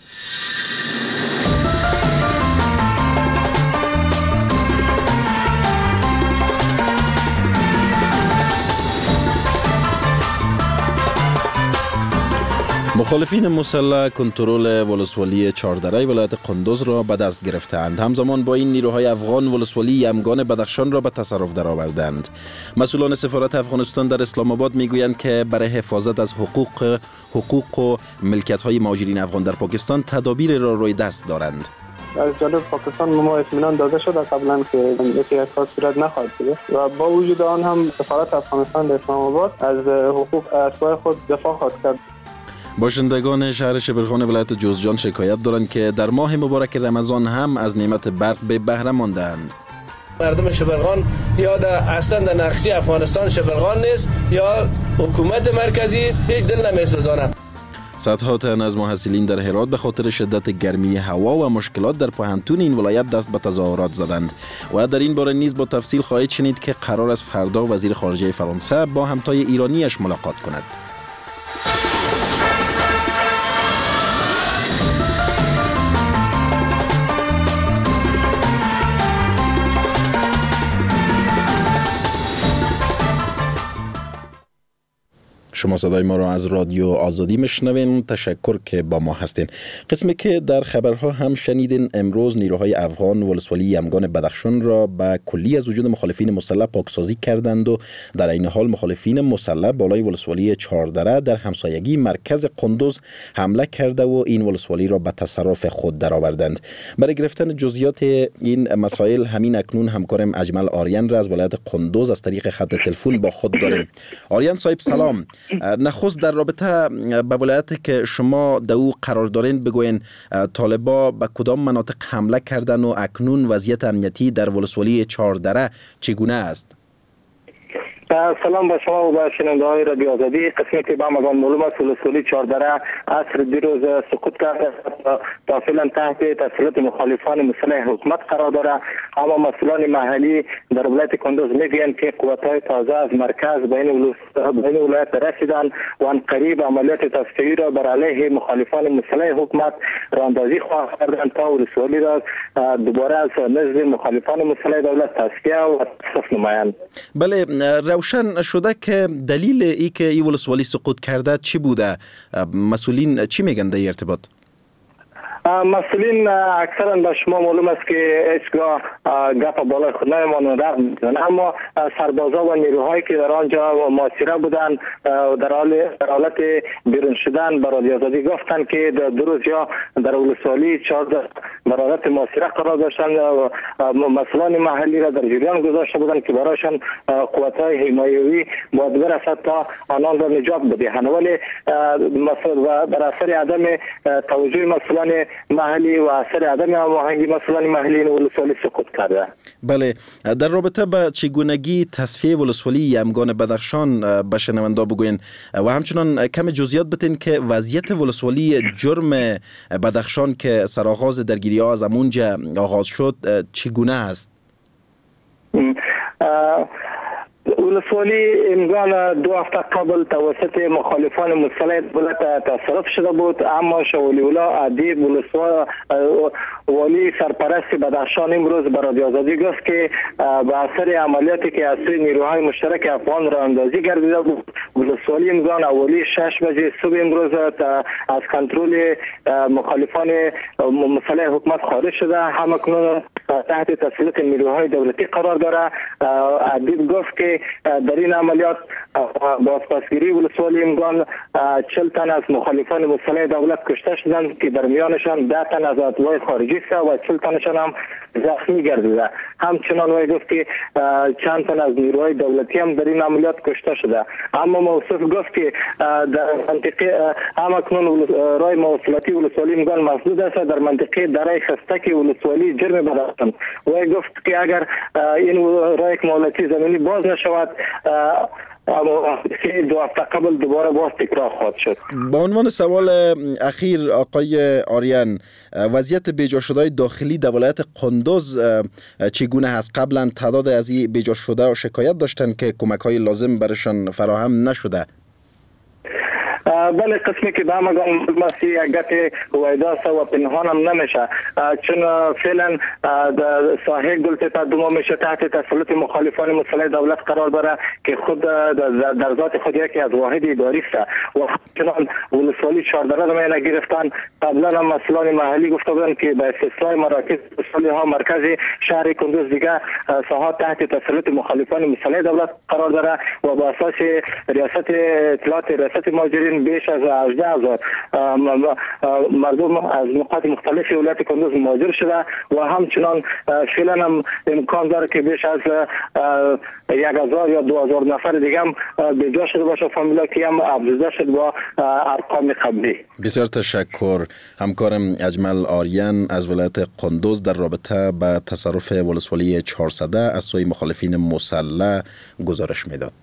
مخالفین مسلح کنترل ولسوالی چهاردره ولایت قندوز را به دست گرفتند. همزمان با این نیروهای افغان ولسوالی یمگان بدخشان را به تصرف درآوردند. مسئولان سفارت افغانستان در اسلام آباد میگویند که برای حفاظت از حقوق و ملکیت های مهاجرین افغان در پاکستان تدابیر را روی دست دارند. از جانب پاکستان ما اطمینان داده شده قبلا که یک کار صورت نخواهد شده و با وجود آن هم سفارت افغانستان در اسلام آباد از حقوق اتباع خود دفاع خواهد کرد. باشندگان شهر شبرخان ولایت جوزجان شکایت دارند که در ماه مبارک رمضان هم از نعمت برق به بهره ماندند. مردم شبرخان یا اصلا در نقشه افغانستان شبرخان نیست یا حکومت مرکزی هیچ دل نمی‌سوزانه. صدها تن از محصلین در هرات به خاطر شدت گرمی هوا و مشکلات در پوهنتون این ولایت دست به تظاهرات زدند و در این باره نیز با تفصیل خواهید شنید که قرار است فردا وزیر خارجه فرانسه با همتای ایرانیش ملاقات کند. شما صدای ما را از رادیو آزادی میشنوین. تشکر که با ما هستین. قسمی که در خبرها هم شنیدین، امروز نیروهای افغان ولسوالی یمگان بدخشان را به کلی از وجود مخالفین مسلح پاکسازی کردند و در این حال مخالفین مسلح بالای ولسوالی چهاردره در همسایگی مرکز قندوز حمله کرده و این ولسوالی را به تصرف خود درآوردند. برای گرفتن جزئیات این مسائل همین اکنون همکارم اجمل آریان را از ولایت قندوز از طریق خط تلفن با خود داریم. آریان صاحب سلام. نخست در رابطه به ولایتی که شما در او قرار دارین بگوین طالبا به کدام مناطق حمله کردن و اکنون وضعیت امنیتی در ولسوالی چهاردره چگونه است؟ سلام به شما و به شنونده‌های رادیو آزادی. قسمی که به همگان معلوم است ولسوالی چهاردره عصر دیروز سقوط کرده تا فعلا تحت تسلط مخالفان مسلح حکومت قرار داره. اما مسئولان محلی در ولایت کندوز میگویند که قوت‌های تازه از مرکز به این ولایت رسیدند و ان قریب عملیات تصفیه‌ای را بر علیه مخالفان مسلح حکومت راهاندازی خواهند کرد تا ولسوالی را دوباره از نزد مخالفان مسلح دولت تصفیه و تصرف نمایند. بله، روشن شده که دلیل ای که این ولسوالی سقوط کرده چی بوده؟ مسئولین چی میگن در ارتباط؟ مسئولین اکثرا به شما معلوم است که هیچگاه گپ بالای خود نمیمانند، اما سربازا و نیروهایی که در آنجا محاصره بودند در حالت بیرون شدن به رادیو آزادی گفتند که دو روز یا در ولسوالی 14 در حالت محاصره قرار داشتند و مسئولان محلی را در جریان گذاشته بودند که برایشان قوت‌های حمایوی باید برسد تا آنان را نجات بدهند، ولی در اثر عدم توجه مسئولان محلی و اثر عدم هماهنگی مسئولان محلی این ولسوالی سقوط کرده. بله، در رابطه با چگونگی تصفیه ولسوالی یمگان بدخشان به شنوندا بگوین و همچنان کم جزئیات بتین که وضعیت ولسوالی جرم بدخشان که سرآغاز درگیری‌ها از امونجا آغاز شد چگونه است؟ ولسوالی امگان 2 هفته قبل توسط مخالفان مسلح دولت تصرف شده بود، اما شولی الله ادیب والی سرپرست بدخشان امروز به رادیو آزادی گفت که به اثر عملیاتی که از سوی نیروهای مشترک افغان راهاندازی گردیده بود، ولسوالی امگان اولی 6 بجه صبح امروز از کنترل مخالفان مسلح حکومت خارج شده، همکنون تحت تسلط نیروهای دولتی قرار داره. ادیب گفت که در این عملیات بازپسگیری ولسوالی امگان 40 تن از مخالفان مسلح دولت کشته شدند که در میانشان 10 تن از عضوای خارجی است و 40 تنشان هم زخمی گردیده. همچنان وی گفت که چند تن از نیروهای دولتی هم در این عملیات کشته شده. اما موصوف گفت که در منطقه همکنون راه مواصلاتی ولسوالی امگان مسدود است. در منطقه دره خستک ولسوالی جرم بداختند. وی گفت که اگر این راه مواصلاتی زمینی باز نشود دو هفته قبل دوباره باز تکرار خواهد شد. با عنوان سوال اخیر آقای آریان، وضعیت بیجا شده داخلی در ولایت قندوز چگونه هست؟ قبلا تعداد از این بیجا شده و شکایت داشتن که کمک های لازم برشان فراهم نشده. بله، قسمی که به همگان مسی یکت ویداست و پنهان هم نمیشه، چون فعلا ساحه گلتپه دوما میشه تحت تسلط مخالفان مسلح دولت قرار داره که خود در ذات خود یکی از واحد اداری است و چنان ولسوالی 14 میانه گرفتن. قبلا هم مسئولان محلی گفته بودن که به استثنای مراکز ولسوالی ها مرکز شهر کندوز دیگه ساحات تحت تسلط مخالفان مسلح دولت قرار داره و با اساس ریاست اطلاعات ریاست مهاجرین بیش از 18,000 مردم از نقاط مختلف ولایت کندوز مهاجر شده و همچنان فعلا هم امکان داره که بیش از 1,000 یا 2,000 نفر دیگه هم بیجا شده باشه. فامیلا که هم افزوده شد با ارقام قبلی. بسیار تشکر. همکارم اجمل آریان از ولایت قندوز در رابطه با تصرف ولسوالی 400 از سوی مخالفین مسلح گزارش میداد.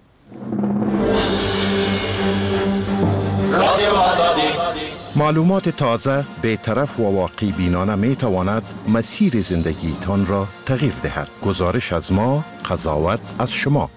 معلومات تازه، بی‌طرف و واقعی بینانه می تواند مسیر زندگی تان را تغییر دهد. گزارش از ما، قضاوت از شما.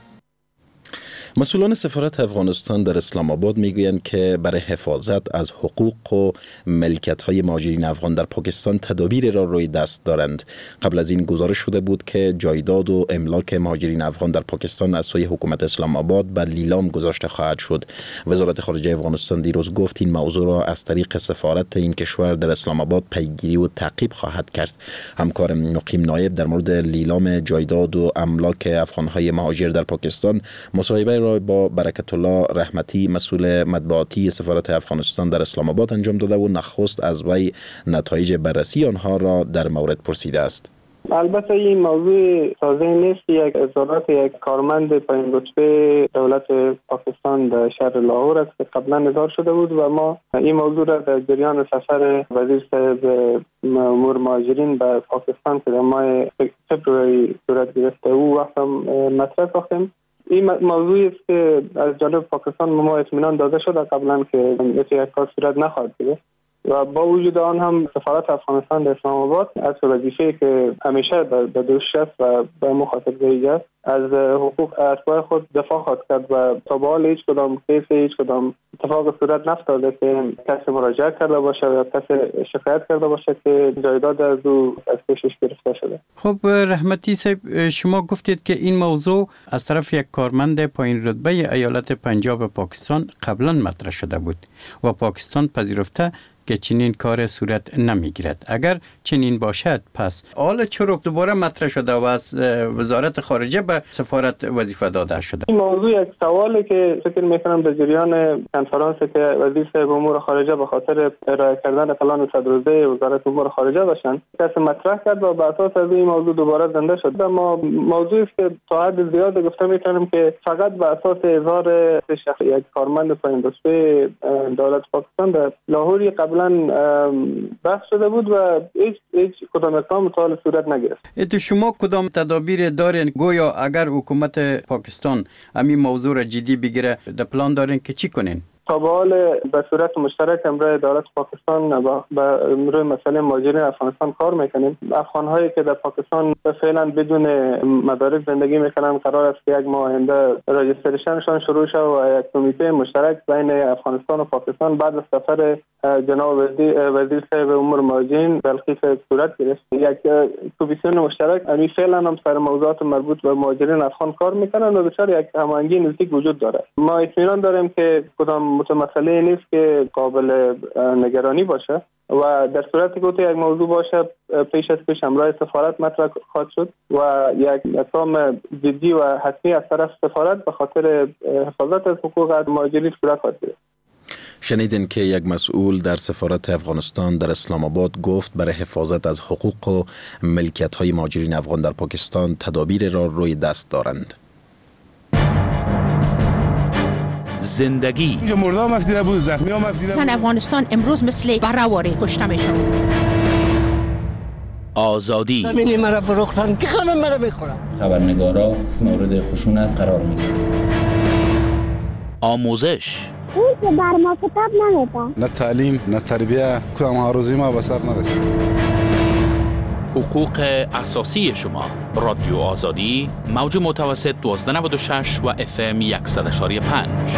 مسئولان سفارت افغانستان در اسلام آباد میگویند که برای حفاظت از حقوق و ملکیت‌های مهاجرین افغان در پاکستان تدابیر را روی دست دارند. قبل از این گزارش شده بود که جایداد و املاک مهاجرین افغان در پاکستان از سوی حکومت اسلام آباد به لیلام گذاشته خواهد شد. وزارت خارجه افغانستان دیروز گفت این موضوع را از طریق سفارت این کشور در اسلام آباد پیگیری و تعقیب خواهد کرد. همکار مقیم نایب در مورد لیلام جایداد و املاک افغان‌های مهاجر در پاکستان مصاحبه را با برکت الله رحمتی مسئول مطبوعاتی سفارت افغانستان در اسلام آباد انجام داده و نخست از وی نتایج بررسی آنها را در مورد پرسیده است. البته این موضوع تازه نیست. یک اظهارات یک کارمند پایین رتبه دولت پاکستان در شهر لاهور است که قبلا اظهار شده بود و ما این موضوع را در جریان سفر وزیر صاحب امور مهاجرین به پاکستان که در ماه فبروری صورت گرفته او وقت هم مطرح ساختیم. این موضوعی است که از جانب پاکستان ما اطمینان داده شده قبلا که یک کار صورت نخواهد گرفت و با وجود آن هم سفارت افغانستان در اسلام آباد از وظیفه‌ای که همیشه به دوش است و به مخاطب زایی است از حقوق اتباع خود دفاع خواهد کرد و تا به حال هیچ کدام کیس هیچ کدام اتفاق صورت نفتاده که کسی مراجعه کرده باشه یا کسی شکایت کرده باشه که جایداد از او از پیشش گرفته شده. خب رحمتی صاحب، شما گفتید که این موضوع از طرف یک کارمند پایین رتبه ایالت پنجاب پاکستان قبلا مطرح شده بود و پاکستان پذیرفته که چنین کار صورت نمیگیرد. اگر چنین باشد پس حالا چرا دوباره مطرح شده و از وزارت خارجه به سفارت وظیفه داده شده؟ این موضوع یک سوالی که فکر میکنم در جریان کنفرانسی که وزیر صاحب امور خارجه به خاطر ارائه کردن پلان صدروزه وزارت امور خارجه داشتن کسی مطرح کرد و بر اساس از این موضوع دوباره زنده شد. اما موضوعی است که تا حد زیاد گفته میکنم که فقط به اساس اظهار یک کارمند پایین رتبه دولت پاکستان در لاهور قبلا بحث شده بود و هیچ کدام اقدام تا حال صورت نگرفت. شما کدام تدابیر دارین گویا اگر حکومت پاکستان همین موضوع را جدی بگیره در پلان دارین که چی کنین؟ تا به حال به صورت مشترک امروز دولت پاکستان به روی مسئله مهاجرین افغانستان کار میکنیم. افغان‌هایی که در پاکستان فعلا بدون مدارک زندگی میکنن قرار است که یک ماه آینده رجیستریشنشان شروع شود و یک کمیته مشترک بین افغانستان و پاکستان بعد از سفر جناب وزیر صاحب امور مهاجرین بلخیص صورت گرفت. یک کمیسیون مشترک همین فعلا هم سر موضوعات مربوط به مهاجرین افغان کار میکنن و بسیار یک هماهنگی نزدیک وجود داره. ما اطمینان داریم که کدام مسئله نیست که قابل نگرانی باشه و در صورتی که یک موضوع باشه پیش از پیش همراه سفارت مطرح خواهد شد و یک اقدام جدی و حتمی از طرف سفارت به خاطر حفاظت از حقوق مهاجرین صورت خواهد گرفت. شنیدین که یک مسئول در سفارت افغانستان در اسلام آباد گفت برای حفاظت از حقوق و ملکیت های مهاجرین افغان در پاکستان تدابیر را روی دست دارند. زندگی اینجا مردا هم افتیده بود، زخمی هم افتیده بود. افغانستان امروز مثل برآوری کشته میشه. آزادی همینی مرا فروختن که خانم مرا میخورم. خبرنگارا مورد خشونت قرار میگیرن. آموزش اون که بر ما کتاب نمیده. نه تعلیم نه تربیه کدام آرزوی ما به سر نرسید. حقوق اساسی شما. رادیو آزادی موج متوسط 1296 و FM 100.5.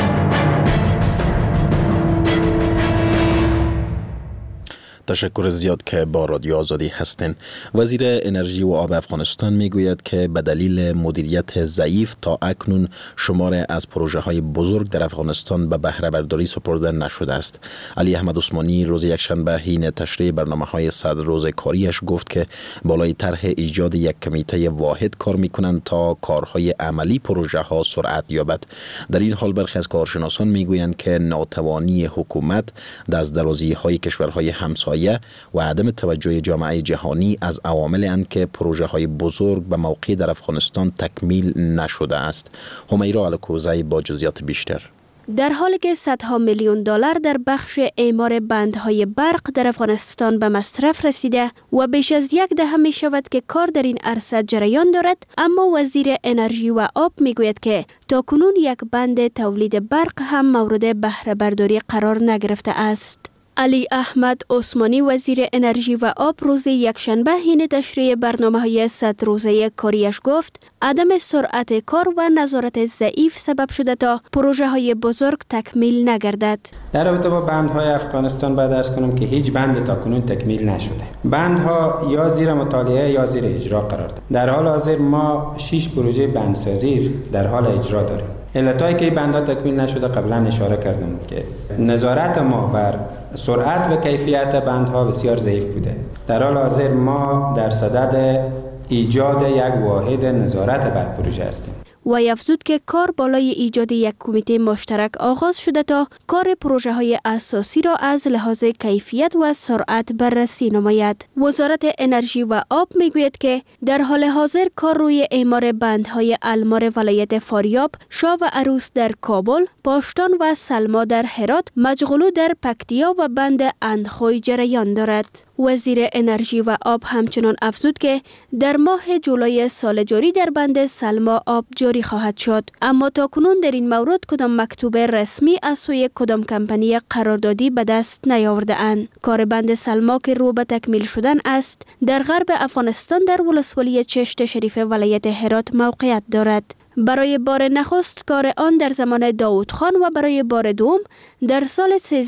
تشکر زیاد که با رادیو آزادی هستین. وزیر انرژی و آب افغانستان میگوید که به دلیل مدیریت ضعیف تا اکنون شمار از پروژه های بزرگ در افغانستان به بهره برداری سپرده نشده است. علی احمد عثمانی روز یکشنبه حین تشریح برنامه های 100 روز کاریش گفت که بالای طرح ایجاد یک کمیته واحد کار میکنند تا کارهای عملی پروژه ها سرعت یابد. در این حال برخی از کارشناسان میگویند که ناتوانی حکومت دست‌درازی های کشورهای همسایه و عدم توجه جامعه جهانی از عوامل اند که پروژه های بزرگ به موقع در افغانستان تکمیل نشده است. همیرا الکوزی با جزئیات بیشتر. در حالی که صدها میلیون دلار در بخش اعمار بندهای برق در افغانستان به مصرف رسیده و بیش از 10 می شود که کار در این عرصه جریان دارد، اما وزیر انرژی و آب می گوید که تاکنون یک بند تولید برق هم مورد بهره برداری قرار نگرفته است. علی احمد عثمانی وزیر انرژی و آب روز یکشنبه حین تشریح برنامه‌های 100 روزه کاریش گفت عدم سرعت کار و نظارت ضعیف سبب شده تا پروژه‌های بزرگ تکمیل نگردد. در رابطه با بندهای افغانستان باید عرض کنم که هیچ بند تاکنون تکمیل نشده. بندها یا زیر مطالعه یا زیر اجرا قرار دارند. در حال حاضر ما 6 پروژه بندسازی در حال اجرا داریم. علتایی که این بندها تکمیل نشده قبلا اشاره کردم که نظارت ما بر سرعت و کیفیت بندها بسیار ضعیف بوده. در حال حاضر ما در صدد ایجاد یک واحد نظارت بر پروژه هستیم. و افزود که کار بالای ایجاد یک کمیته مشترک آغاز شده تا کار پروژه های اساسی را از لحاظ کیفیت و سرعت بررسی نماید. وزارت انرژی و آب میگوید که در حال حاضر کار روی اعمار بندهای المار ولایت فاریاب، شاه و عروس در کابل، پاشتان و سلما در هرات، مجغلو در پکتیا و بند اندخوی جریان دارد. وزیر انرژی و آب همچنان افزود که در ماه جولای سال جاری در بند سلما آب جاری خواهد شد، اما تاکنون در این مورد کدام مکتوب رسمی از سوی کدام کمپانی قراردادی به دست نیاورده اند. کار بند سلما که رو به تکمیل شدن است در غرب افغانستان در ولسوالی چشت شریف ولایت هرات موقعیت دارد. برای بار نخست کار آن در زمان داود خان و برای بار دوم در سال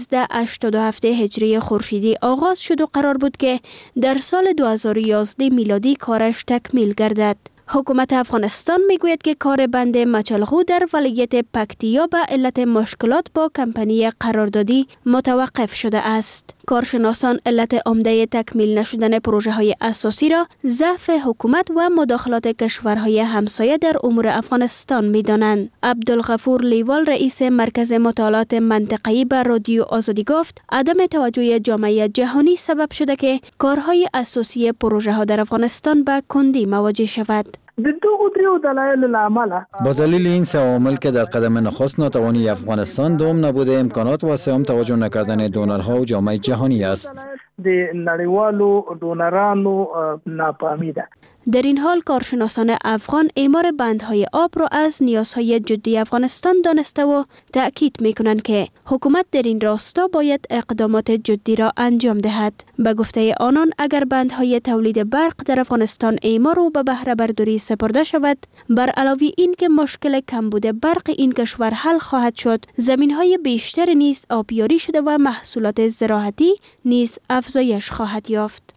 1387 هجری خورشیدی آغاز شد و قرار بود که در سال 2011 میلادی کارش تکمیل گردد. حکومت افغانستان میگوید که کار بند مچلغو در ولایت پکتیا به علت مشکلات با کمپانی قراردادی متوقف شده است. کارشناسان علت عمده تکمیل نشدن پروژه های اساسی را ضعف حکومت و مداخلات کشورهای همسایه در امور افغانستان می‌دانند. عبدالغفور لیوال رئیس مرکز مطالعات منطقه‌ای به رادیو آزادی گفت عدم توجه جامعه جهانی سبب شده که کارهای اساسی پروژه ها در افغانستان به کندی مواجه شود. با دلیل این سه عامل که در قدم نخست ناتوانی افغانستان، دوم نبوده امکانات و سوم توجه نکردن دونرها و جامعه جهانی است. در این حال کارشناسان افغان اعمار بندهای آب را از نیازهای جدی افغانستان دانسته و تأکید می‌کنند که حکومت در این راستا باید اقدامات جدی را انجام دهد. به گفته آنان اگر بندهای تولید برق در افغانستان اعمار و به بهره برداری سپرده شود، بر علاوه این که مشکل کمبود برق این کشور حل خواهد شد، زمین‌های بیشتر نیز آبیاری شده و محصولات زراعتی نیز افزایش خواهد یافت.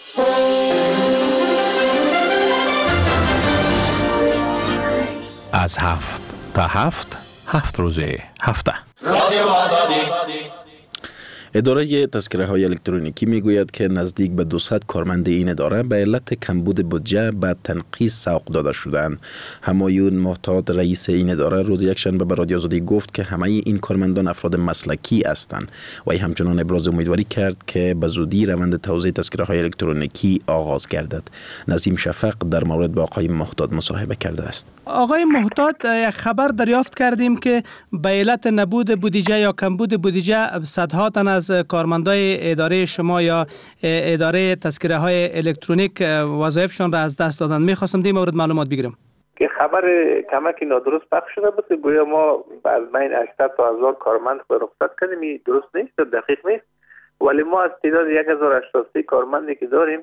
از 7 تا 7 روزه هفته. رادیو آزادی. اداره تذکره های الکترونیکی میگوید که نزدیک به 200 کارمند این اداره به علت کمبود بودجه به تنقیص سوق داده شدند. همایون محتاط رئیس این اداره روز یکشنبه به رادیو آزادی گفت که همه این کارمندان افراد مسلکی هستند و همچنان ابراز امیدواری کرد که به زودی روند توزیع تذکره های الکترونیکی آغاز گردد. نسیم شفق در مورد با آقای محتاط مصاحبه کرده است. آقای محتاط، یک خبر دریافت کردیم که به علت نبود بودجه یا کمبود بودجه صدها تن از کارمندای اداره شما یا اداره تذکره های الکترونیک وظایفشان را از دست دادن. میخواستم در مورد معلومات بگیرم. که خبر کمکی نادرست پخش شده بود، گویا ما از بین 800 تا 1000 کارمند به رخصت کردیم. درست نیست، دقیق نیست، ولی ما از تعداد 1083 کارمندی که داریم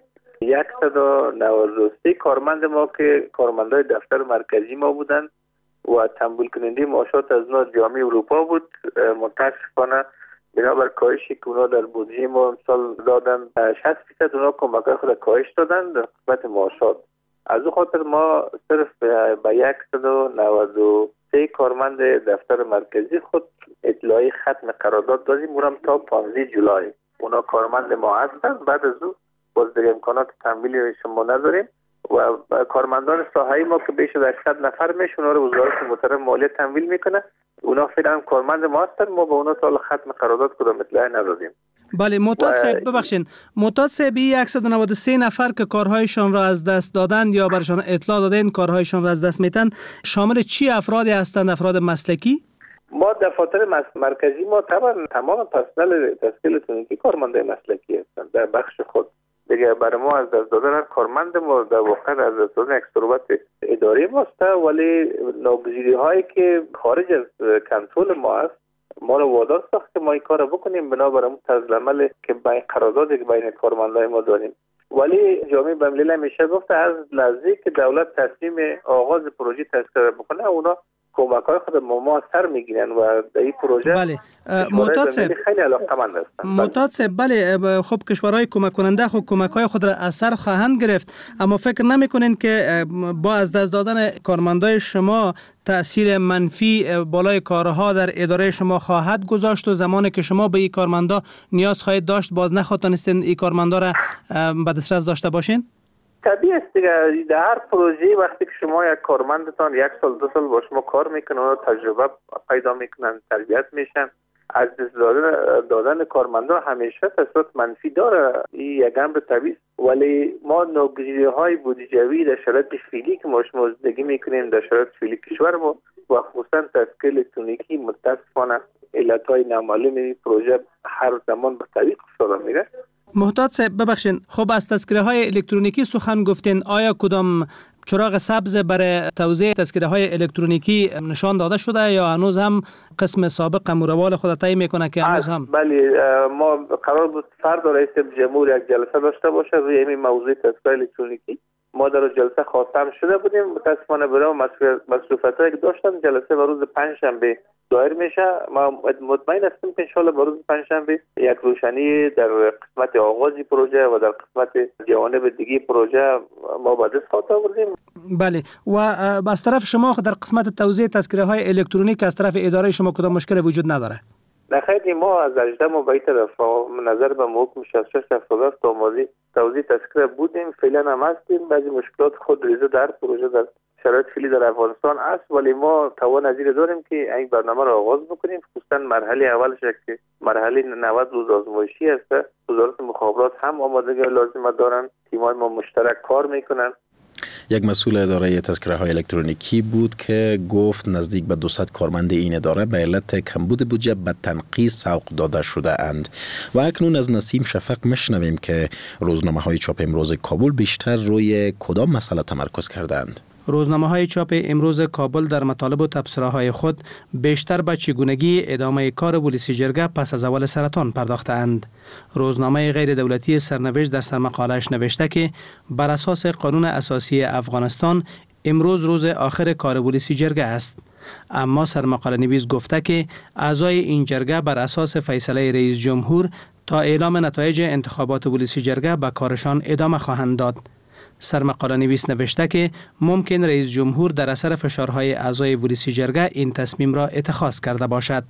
193 کارمند ما که کارمندای دفتر مرکزی ما بودن و تمویل کننده معاشات از نوع جامعه اروپا بود. متاسفانه بنابر کاهشی که اونا در بودجه ما امسال دادن 60% اونا کمکای خود کاهش دادن در قسمت معاشات. از اون خاطر ما صرف به 193 کارمند دفتر مرکزی خود اطلاعی ختم قرارداد دادیم، اونم تا 15 جولای. اونا کارمند ما هستن. بعد از اون باز دیگه امکانات تمویلی شما نداریم و کارمندان ساحه‌ای ما که بیش از 800 نفر میشه، اونا رو وزارت محترم مالیه تمویل میکنه. اونا فعلا کارمند ما هستن. ما به اونا تا ختم قرارداد کدام اطلاعی ندادیم. بله معتاد صاحب، ببخشید معتاد صاحب، 193 نفر که کارهایشان را از دست دادن یا برشان اطلاع دادن کارهایشان را از دست میتن، شامل چی افرادی هستند؟ افراد مسلکی؟ ما دفاتر مرکزی ما طبعا تمام پرسنل تذکره الکترونیکی کارمندای مسلکی هستند در بخش خود. دیگه برای ما از دست دادن کارمند ما در واقع از دست دادن یک ثروت اداری ماست، ولی ناگزیری هایی که خارج از کنترل ما است ما رو وادار ساخت که ما این کار بکنیم بنابر اون طرز عمل که بین قراردادی که بین کارمندای ما داریم. ولی جامعه بین‌المللی میشه گفته از لحظه که دولت تصمیم آغاز پروژه تذکره بکنه اونا کمک‌های خود ما سر میگیرن و در این پروژه بله معتاد صاحب خیلی علاقه‌مند هستن. معتاد صاحب بله، خب کشورهای کمک کننده خب کمک‌های خود را از سر خواهند گرفت، اما فکر نمی‌کنین که با از دست دادن کارمندای شما تأثیر منفی بالای کارها در اداره شما خواهد گذاشت و زمانی که شما به این کارمندا نیاز خواهید داشت باز نخواهید این کارمندا را به دسترس داشته باشین؟ طبیعی است دیگه. در هر پروژه وقتی که شما یک کارمندتان 1 سال 2 سال با شما کار میکنن و تجربه پیدا میکنن، تربیت میشن، از دست دادن کارمندا همیشه تاثیرات منفی داره. این یک امر طبیعی است، ولی ما ناگزیری های بودجوی در شرایط فعلی که ما شما زندگی میکنیم در شرایط فعلی کشور ما و خصوصا تذکره الکترونیکی متاسفانه علتهای نامعلوم این پروژه هر زمان به طریق افتاده میره. محتاط صاحب ببخشین، خب از تذکره های الکترونیکی سخن گفتین، آیا کدام چراغ سبز برای توزیع تذکره های الکترونیکی نشان داده شده یا هنوز هم قسم سابق امروال خود طی میکنه که هنوز هم؟ بله، ما قرار بود فردا رئیس جمهور یک جلسه داشته باشه روی این موضوع تذکره الکترونیکی. ما در جلسه خواستم شده بودیم، متاسفانه برای مصروفیتایی که داشتم جلسه به روز پنجشنبه دایر میشه. ما مطمئن هستیم که انشالله به روز پنجشنبه یک روشنی در قسمت آغازی پروژه و در قسمت جوانب دیگه پروژه ما به دست آوردیم. بله، و از طرف شما در قسمت توزیع تذکره های الکترونیک از طرف اداره شما کدام مشکل وجود نداره؟ نخیر، ما از 18 ماه طرف نظر به حکم 66 تا ماضی توزیع تذکره بودیم، فعلا هم هستیم. بعضی مشکلات خود ریزه در پروژه در شرایط فعلی در افغانستان است، ولی ما توان نظیر داریم که این برنامه را آغاز بکنیم. خصوصا مرحله اولش که مرحله 90 روز آزمایشی است. وزارت مخابرات هم آمادگی لازم دارن، تیم‌های ما مشترک کار میکنن. یک مسئول اداره تذکره های الکترونیکی بود که گفت نزدیک به 200 کارمند این اداره به علت کمبود بودجه به تنقیص سوق داده شده اند. و اکنون از نسیم شفق میشنویم که روزنامه های چاپ امروز کابل بیشتر روی کدام مسئله تمرکز کردند. روزنامه‌های چاپ امروز کابل در مطالب و تبصره‌های خود بیشتر به چگونگی ادامه کار بولیس جرگه پس از اول سرطان پرداخته‌اند. روزنامه غیر دولتی سرنوشت در سرمقاله‌اش نوشته که بر اساس قانون اساسی افغانستان امروز روز آخر کار بولیس جرگه است. اما سرمقاله نویس گفته که اعضای این جرگه بر اساس فیصله رئیس جمهور تا اعلام نتایج انتخابات بولیس جرگه به کارشان ادامه خواهند داد. سرمقاله نویس نوشته که ممکن رئیس جمهور در اثر فشارهای اعضای ولسی جرگه این تصمیم را اتخاذ کرده باشد.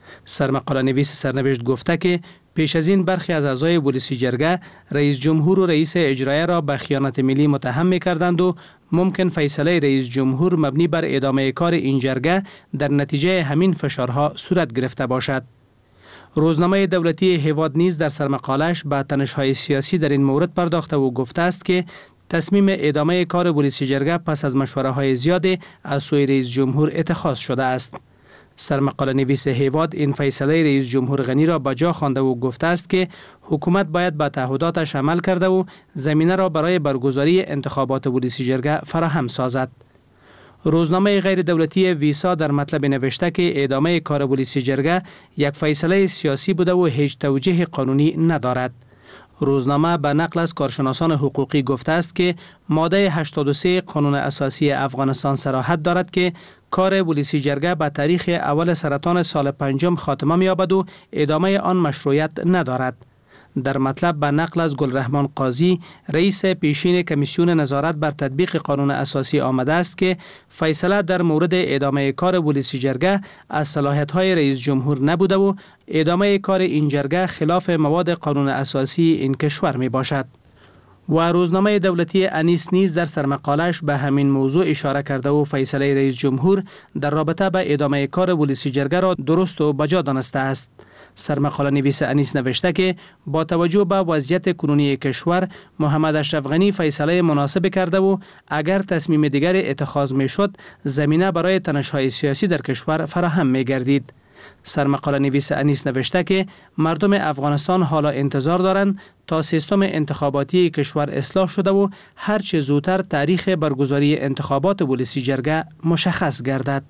سرمقاله نویس سرنوشت گفته که پیش از این برخی از اعضای پلیس جرگه رئیس جمهور و رئیس اجرایه را به خیانت ملی متهم می‌کردند و ممکن فیصله رئیس جمهور مبنی بر ادامه کار این جرگه در نتیجه همین فشارها صورت گرفته باشد. روزنامه دولتی هیواد نیز در سرمقاله‌اش به تنش‌های سیاسی در این مورد پرداخته و گفته است که تصمیم ادامه کار پلیس جرگه پس از مشوره‌های زیادی از سوی رئیس جمهور اتخاذ شده است. سرمقاله نویس هیواد این فیصله رئیس جمهور غنی را به جا خوانده و گفته است که حکومت باید به تعهداتش عمل کرده و زمینه را برای برگزاری انتخابات پلیس جرگه فراهم سازد. روزنامه غیر دولتی ویسا در مطلب نوشته که ادامه کار پلیس جرگه یک فیصله سیاسی بوده و هیچ توجیه قانونی ندارد. روزنامه به نقل از کارشناسان حقوقی گفته است که ماده 83 قانون اساسی افغانستان صراحت دارد که کار پلیس جرگه به تاریخ اول سرطان سال 5 خاتمه می‌یابد و ادامه آن مشروعیت ندارد. در مطلب به نقل از گلرحمان قاضی رئیس پیشین کمیسیون نظارت بر تطبیق قانون اساسی آمده است که فیصله در مورد ادامه کار پلیس جرگه از صلاحیت‌های رئیس جمهور نبوده و ادامه کار این جرگه خلاف مواد قانون اساسی این کشور می باشد. و روزنامه دولتی انیس نیز در سرمقاله‌اش به همین موضوع اشاره کرده و فیصله رئیس جمهور در رابطه به ادامه کار پلیس جرگه را درست و بجا دانسته است. سرمقاله نویس انیس نوشته که با توجه به وضعیت کنونی کشور محمد اشرف غنی فیصله مناسب کرده و اگر تصمیم دیگر اتخاذ می شد زمینه برای تنش‌های سیاسی در کشور فراهم می گردید. سرمقاله نویس انیس نوشته که مردم افغانستان حالا انتظار دارند تا سیستم انتخاباتی کشور اصلاح شده و هرچه زودتر تاریخ برگزاری انتخابات پلیس جرگه مشخص گردد.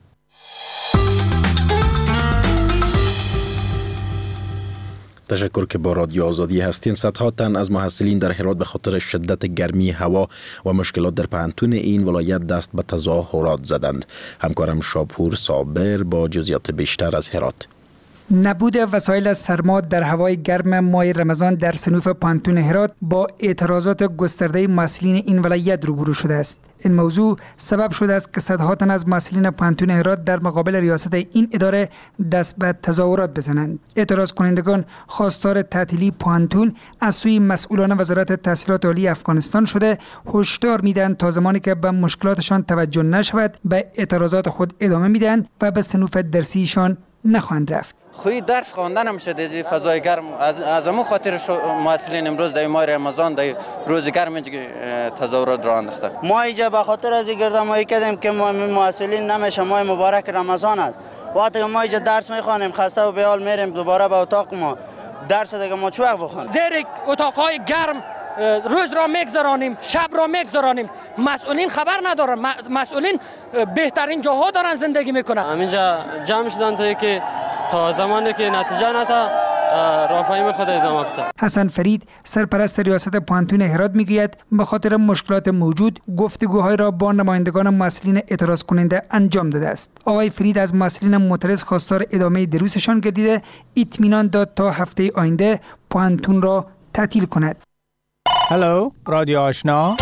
تشکر که با رادیو آزادی هستین. صدها تن از محصلین در هرات به خاطر شدت گرمی هوا و مشکلات در پانتون این ولایت دست به تظاهرات زدند. همکارم شاپور صابر با جزئیات بیشتر از هرات. نبود وسایل سرما در هوای گرم ماه رمضان در صنوف پانتون هرات با اعتراضات گسترده محصلین این ولایت روبرو شده است. این موضوع سبب شده است که صدها تن از محصلین پانتون هرات در مقابل ریاست این اداره دست به تظاهرات بزنند. اعتراض کنندگان خواستار تعطیلی پانتون از سوی مسئولان وزارت تحصیلات عالی افغانستان شده هشدار میدن تا زمانی که به مشکلاتشان توجه نشود به اعتراضات خود ادامه میدن و به صنوف درسیشان نخواهند رفت. خوی درس خواندن هم شده فضای گرم از همون خاطر محصلین امروز در ماه رمضان در روز گرم تظاهرات را انداختن. ما اینجا به خاطر از گردمایی کردیم که ما محصلین نمیشه ماه مبارک رمضان است. وقتی ما اینجا درس میخوانیم خسته و به حال میریم دوباره به اتاق ما درس دیگه ما چه وقت بخوانیم؟ زیر اتاقهای گرم روز را میگذرانیم، شب را میگذرانیم. مسئولین خبر ندارن، مسئولین بهترین جاها دارن زندگی میکنن. همینجا جمع شدن تا که تا زمانی که نتیجه نتا راهپیمایی خود ادامه کنند. حسن فرید سرپرست ریاست پانتون هرات میگوید به خاطر مشکلات موجود گفتگوهای را با نمایندگان مسئولین اعتراض کننده انجام داده است. آقای فرید از مسئولین معترض خواستار ادامه دروسشان گردیده اطمینان داد تا هفته آینده پانتون را تعطیل کند. هلو رادیو آشنا،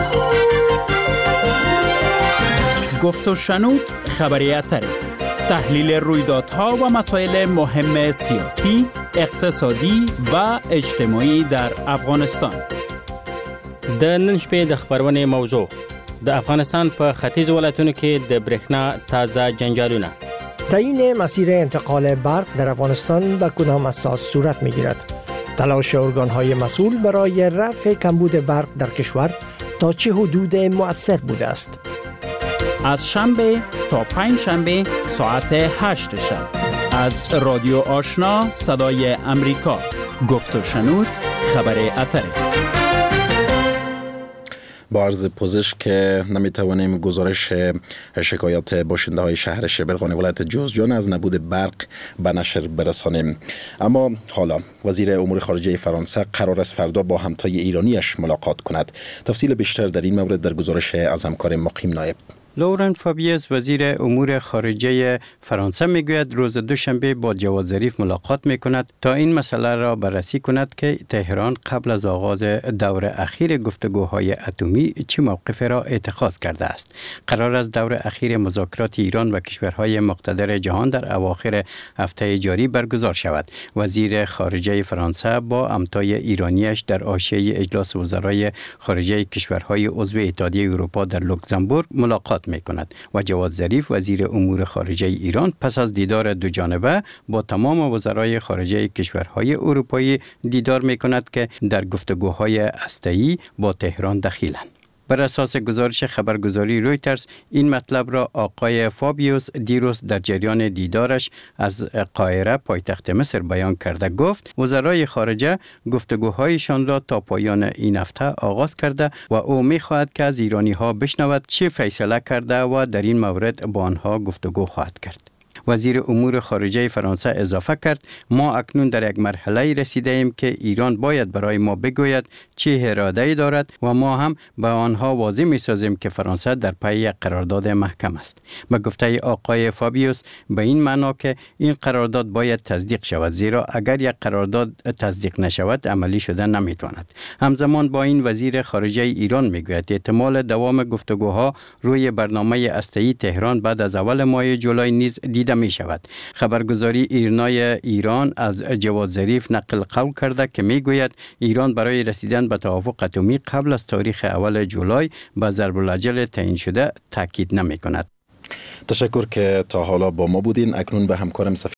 گفت و شنود خبریت تحلیل رویدادها و مسائل مهم سیاسی، اقتصادی و اجتماعی در افغانستان. د نن شپې د خبرونې موضوع د افغانستان په ختیځ ولایتونو کې د برېښنا تازه جنجالونه. تعیین مسیر انتقال برق در افغانستان به کدام اساس صورت می‌گیرد؟ تلاش ارگان‌های مسئول برای رفع کمبود برق در کشور تا چه حدود مؤثر بوده است؟ از شنبه تا پنج شنبه ساعت 8 شب از رادیو آشنا صدای امریکا. گفت و شنود خبر اتره. با عرض پوزش که نمیتوانیم گزارش شکایات باشنده های شهر شبرغان ولایت جوزجان از نبود برق به نشر برسانیم. اما حالا وزیر امور خارجه فرانسه قرار است فردا با همتای ایرانیش ملاقات کند. تفصیل بیشتر در این مورد در گزارش از همکار مقیم نایب. لورن فابیوس وزیر امور خارجه فرانسه میگوید روز دوشنبه با جواد ظریف ملاقات میکند تا این مسئله را بررسی کند که تهران قبل از آغاز دور اخیر گفتگوهای اتمی چه موقف را اتخاذ کرده است. قرار است دور اخیر مذاکرات ایران و کشورهای مقتدر جهان در اواخر هفته جاری برگزار شود. وزیر خارجه فرانسه با همتای ایرانیش در حاشیه اجلاس وزرای خارجه کشورهای عضو اتحادیه اروپا در لوکزامبورگ ملاقات میکند و جواد ظریف وزیر امور خارجه ایران پس از دیدار دو جانبه با تمام وزرای خارجه کشورهای اروپایی دیدار میکند که در گفتگوهای هسته‌ای با تهران دخیلند. بر اساس گزارش خبرگزاری رویترز این مطلب را آقای فابیوس دیروز در جریان دیدارش از قاهره پایتخت مصر بیان کرده. گفت وزرای خارجه گفتگوهایشان را تا پایان این هفته آغاز کرده و او می‌خواهد که از ایرانی ها بشنود چه فیصله کرده و در این مورد با آنها گفتگو خواهد کرد. وزیر امور خارجه فرانسه اضافه کرد ما اکنون در یک مرحله رسیده ایم که ایران باید برای ما بگوید چه اراده‌ای دارد و ما هم به آنها واضح می‌سازیم که فرانسه در پی یک قرارداد محکم است. به گفته آقای فابیوس به این معنا که این قرارداد باید تصدیق شود، زیرا اگر یک قرارداد تصدیق نشود عملی شدن نمی‌تواند. همزمان با این وزیر خارجه ایران میگوید احتمال دوام گفتگوها روی برنامه هسته‌ای تهران بعد از اول ماه جولای نیز دیده می شود. خبرگزاری ایرنای ایران از جواد ظریف نقل قول کرده که می گوید ایران برای رسیدن به توافق اتمی قبل از تاریخ اول جولای به ضرب الاجل تعیین شده تاکید نمی کند. تشکر که تا حالا با ما بودین. اکنون به همکارم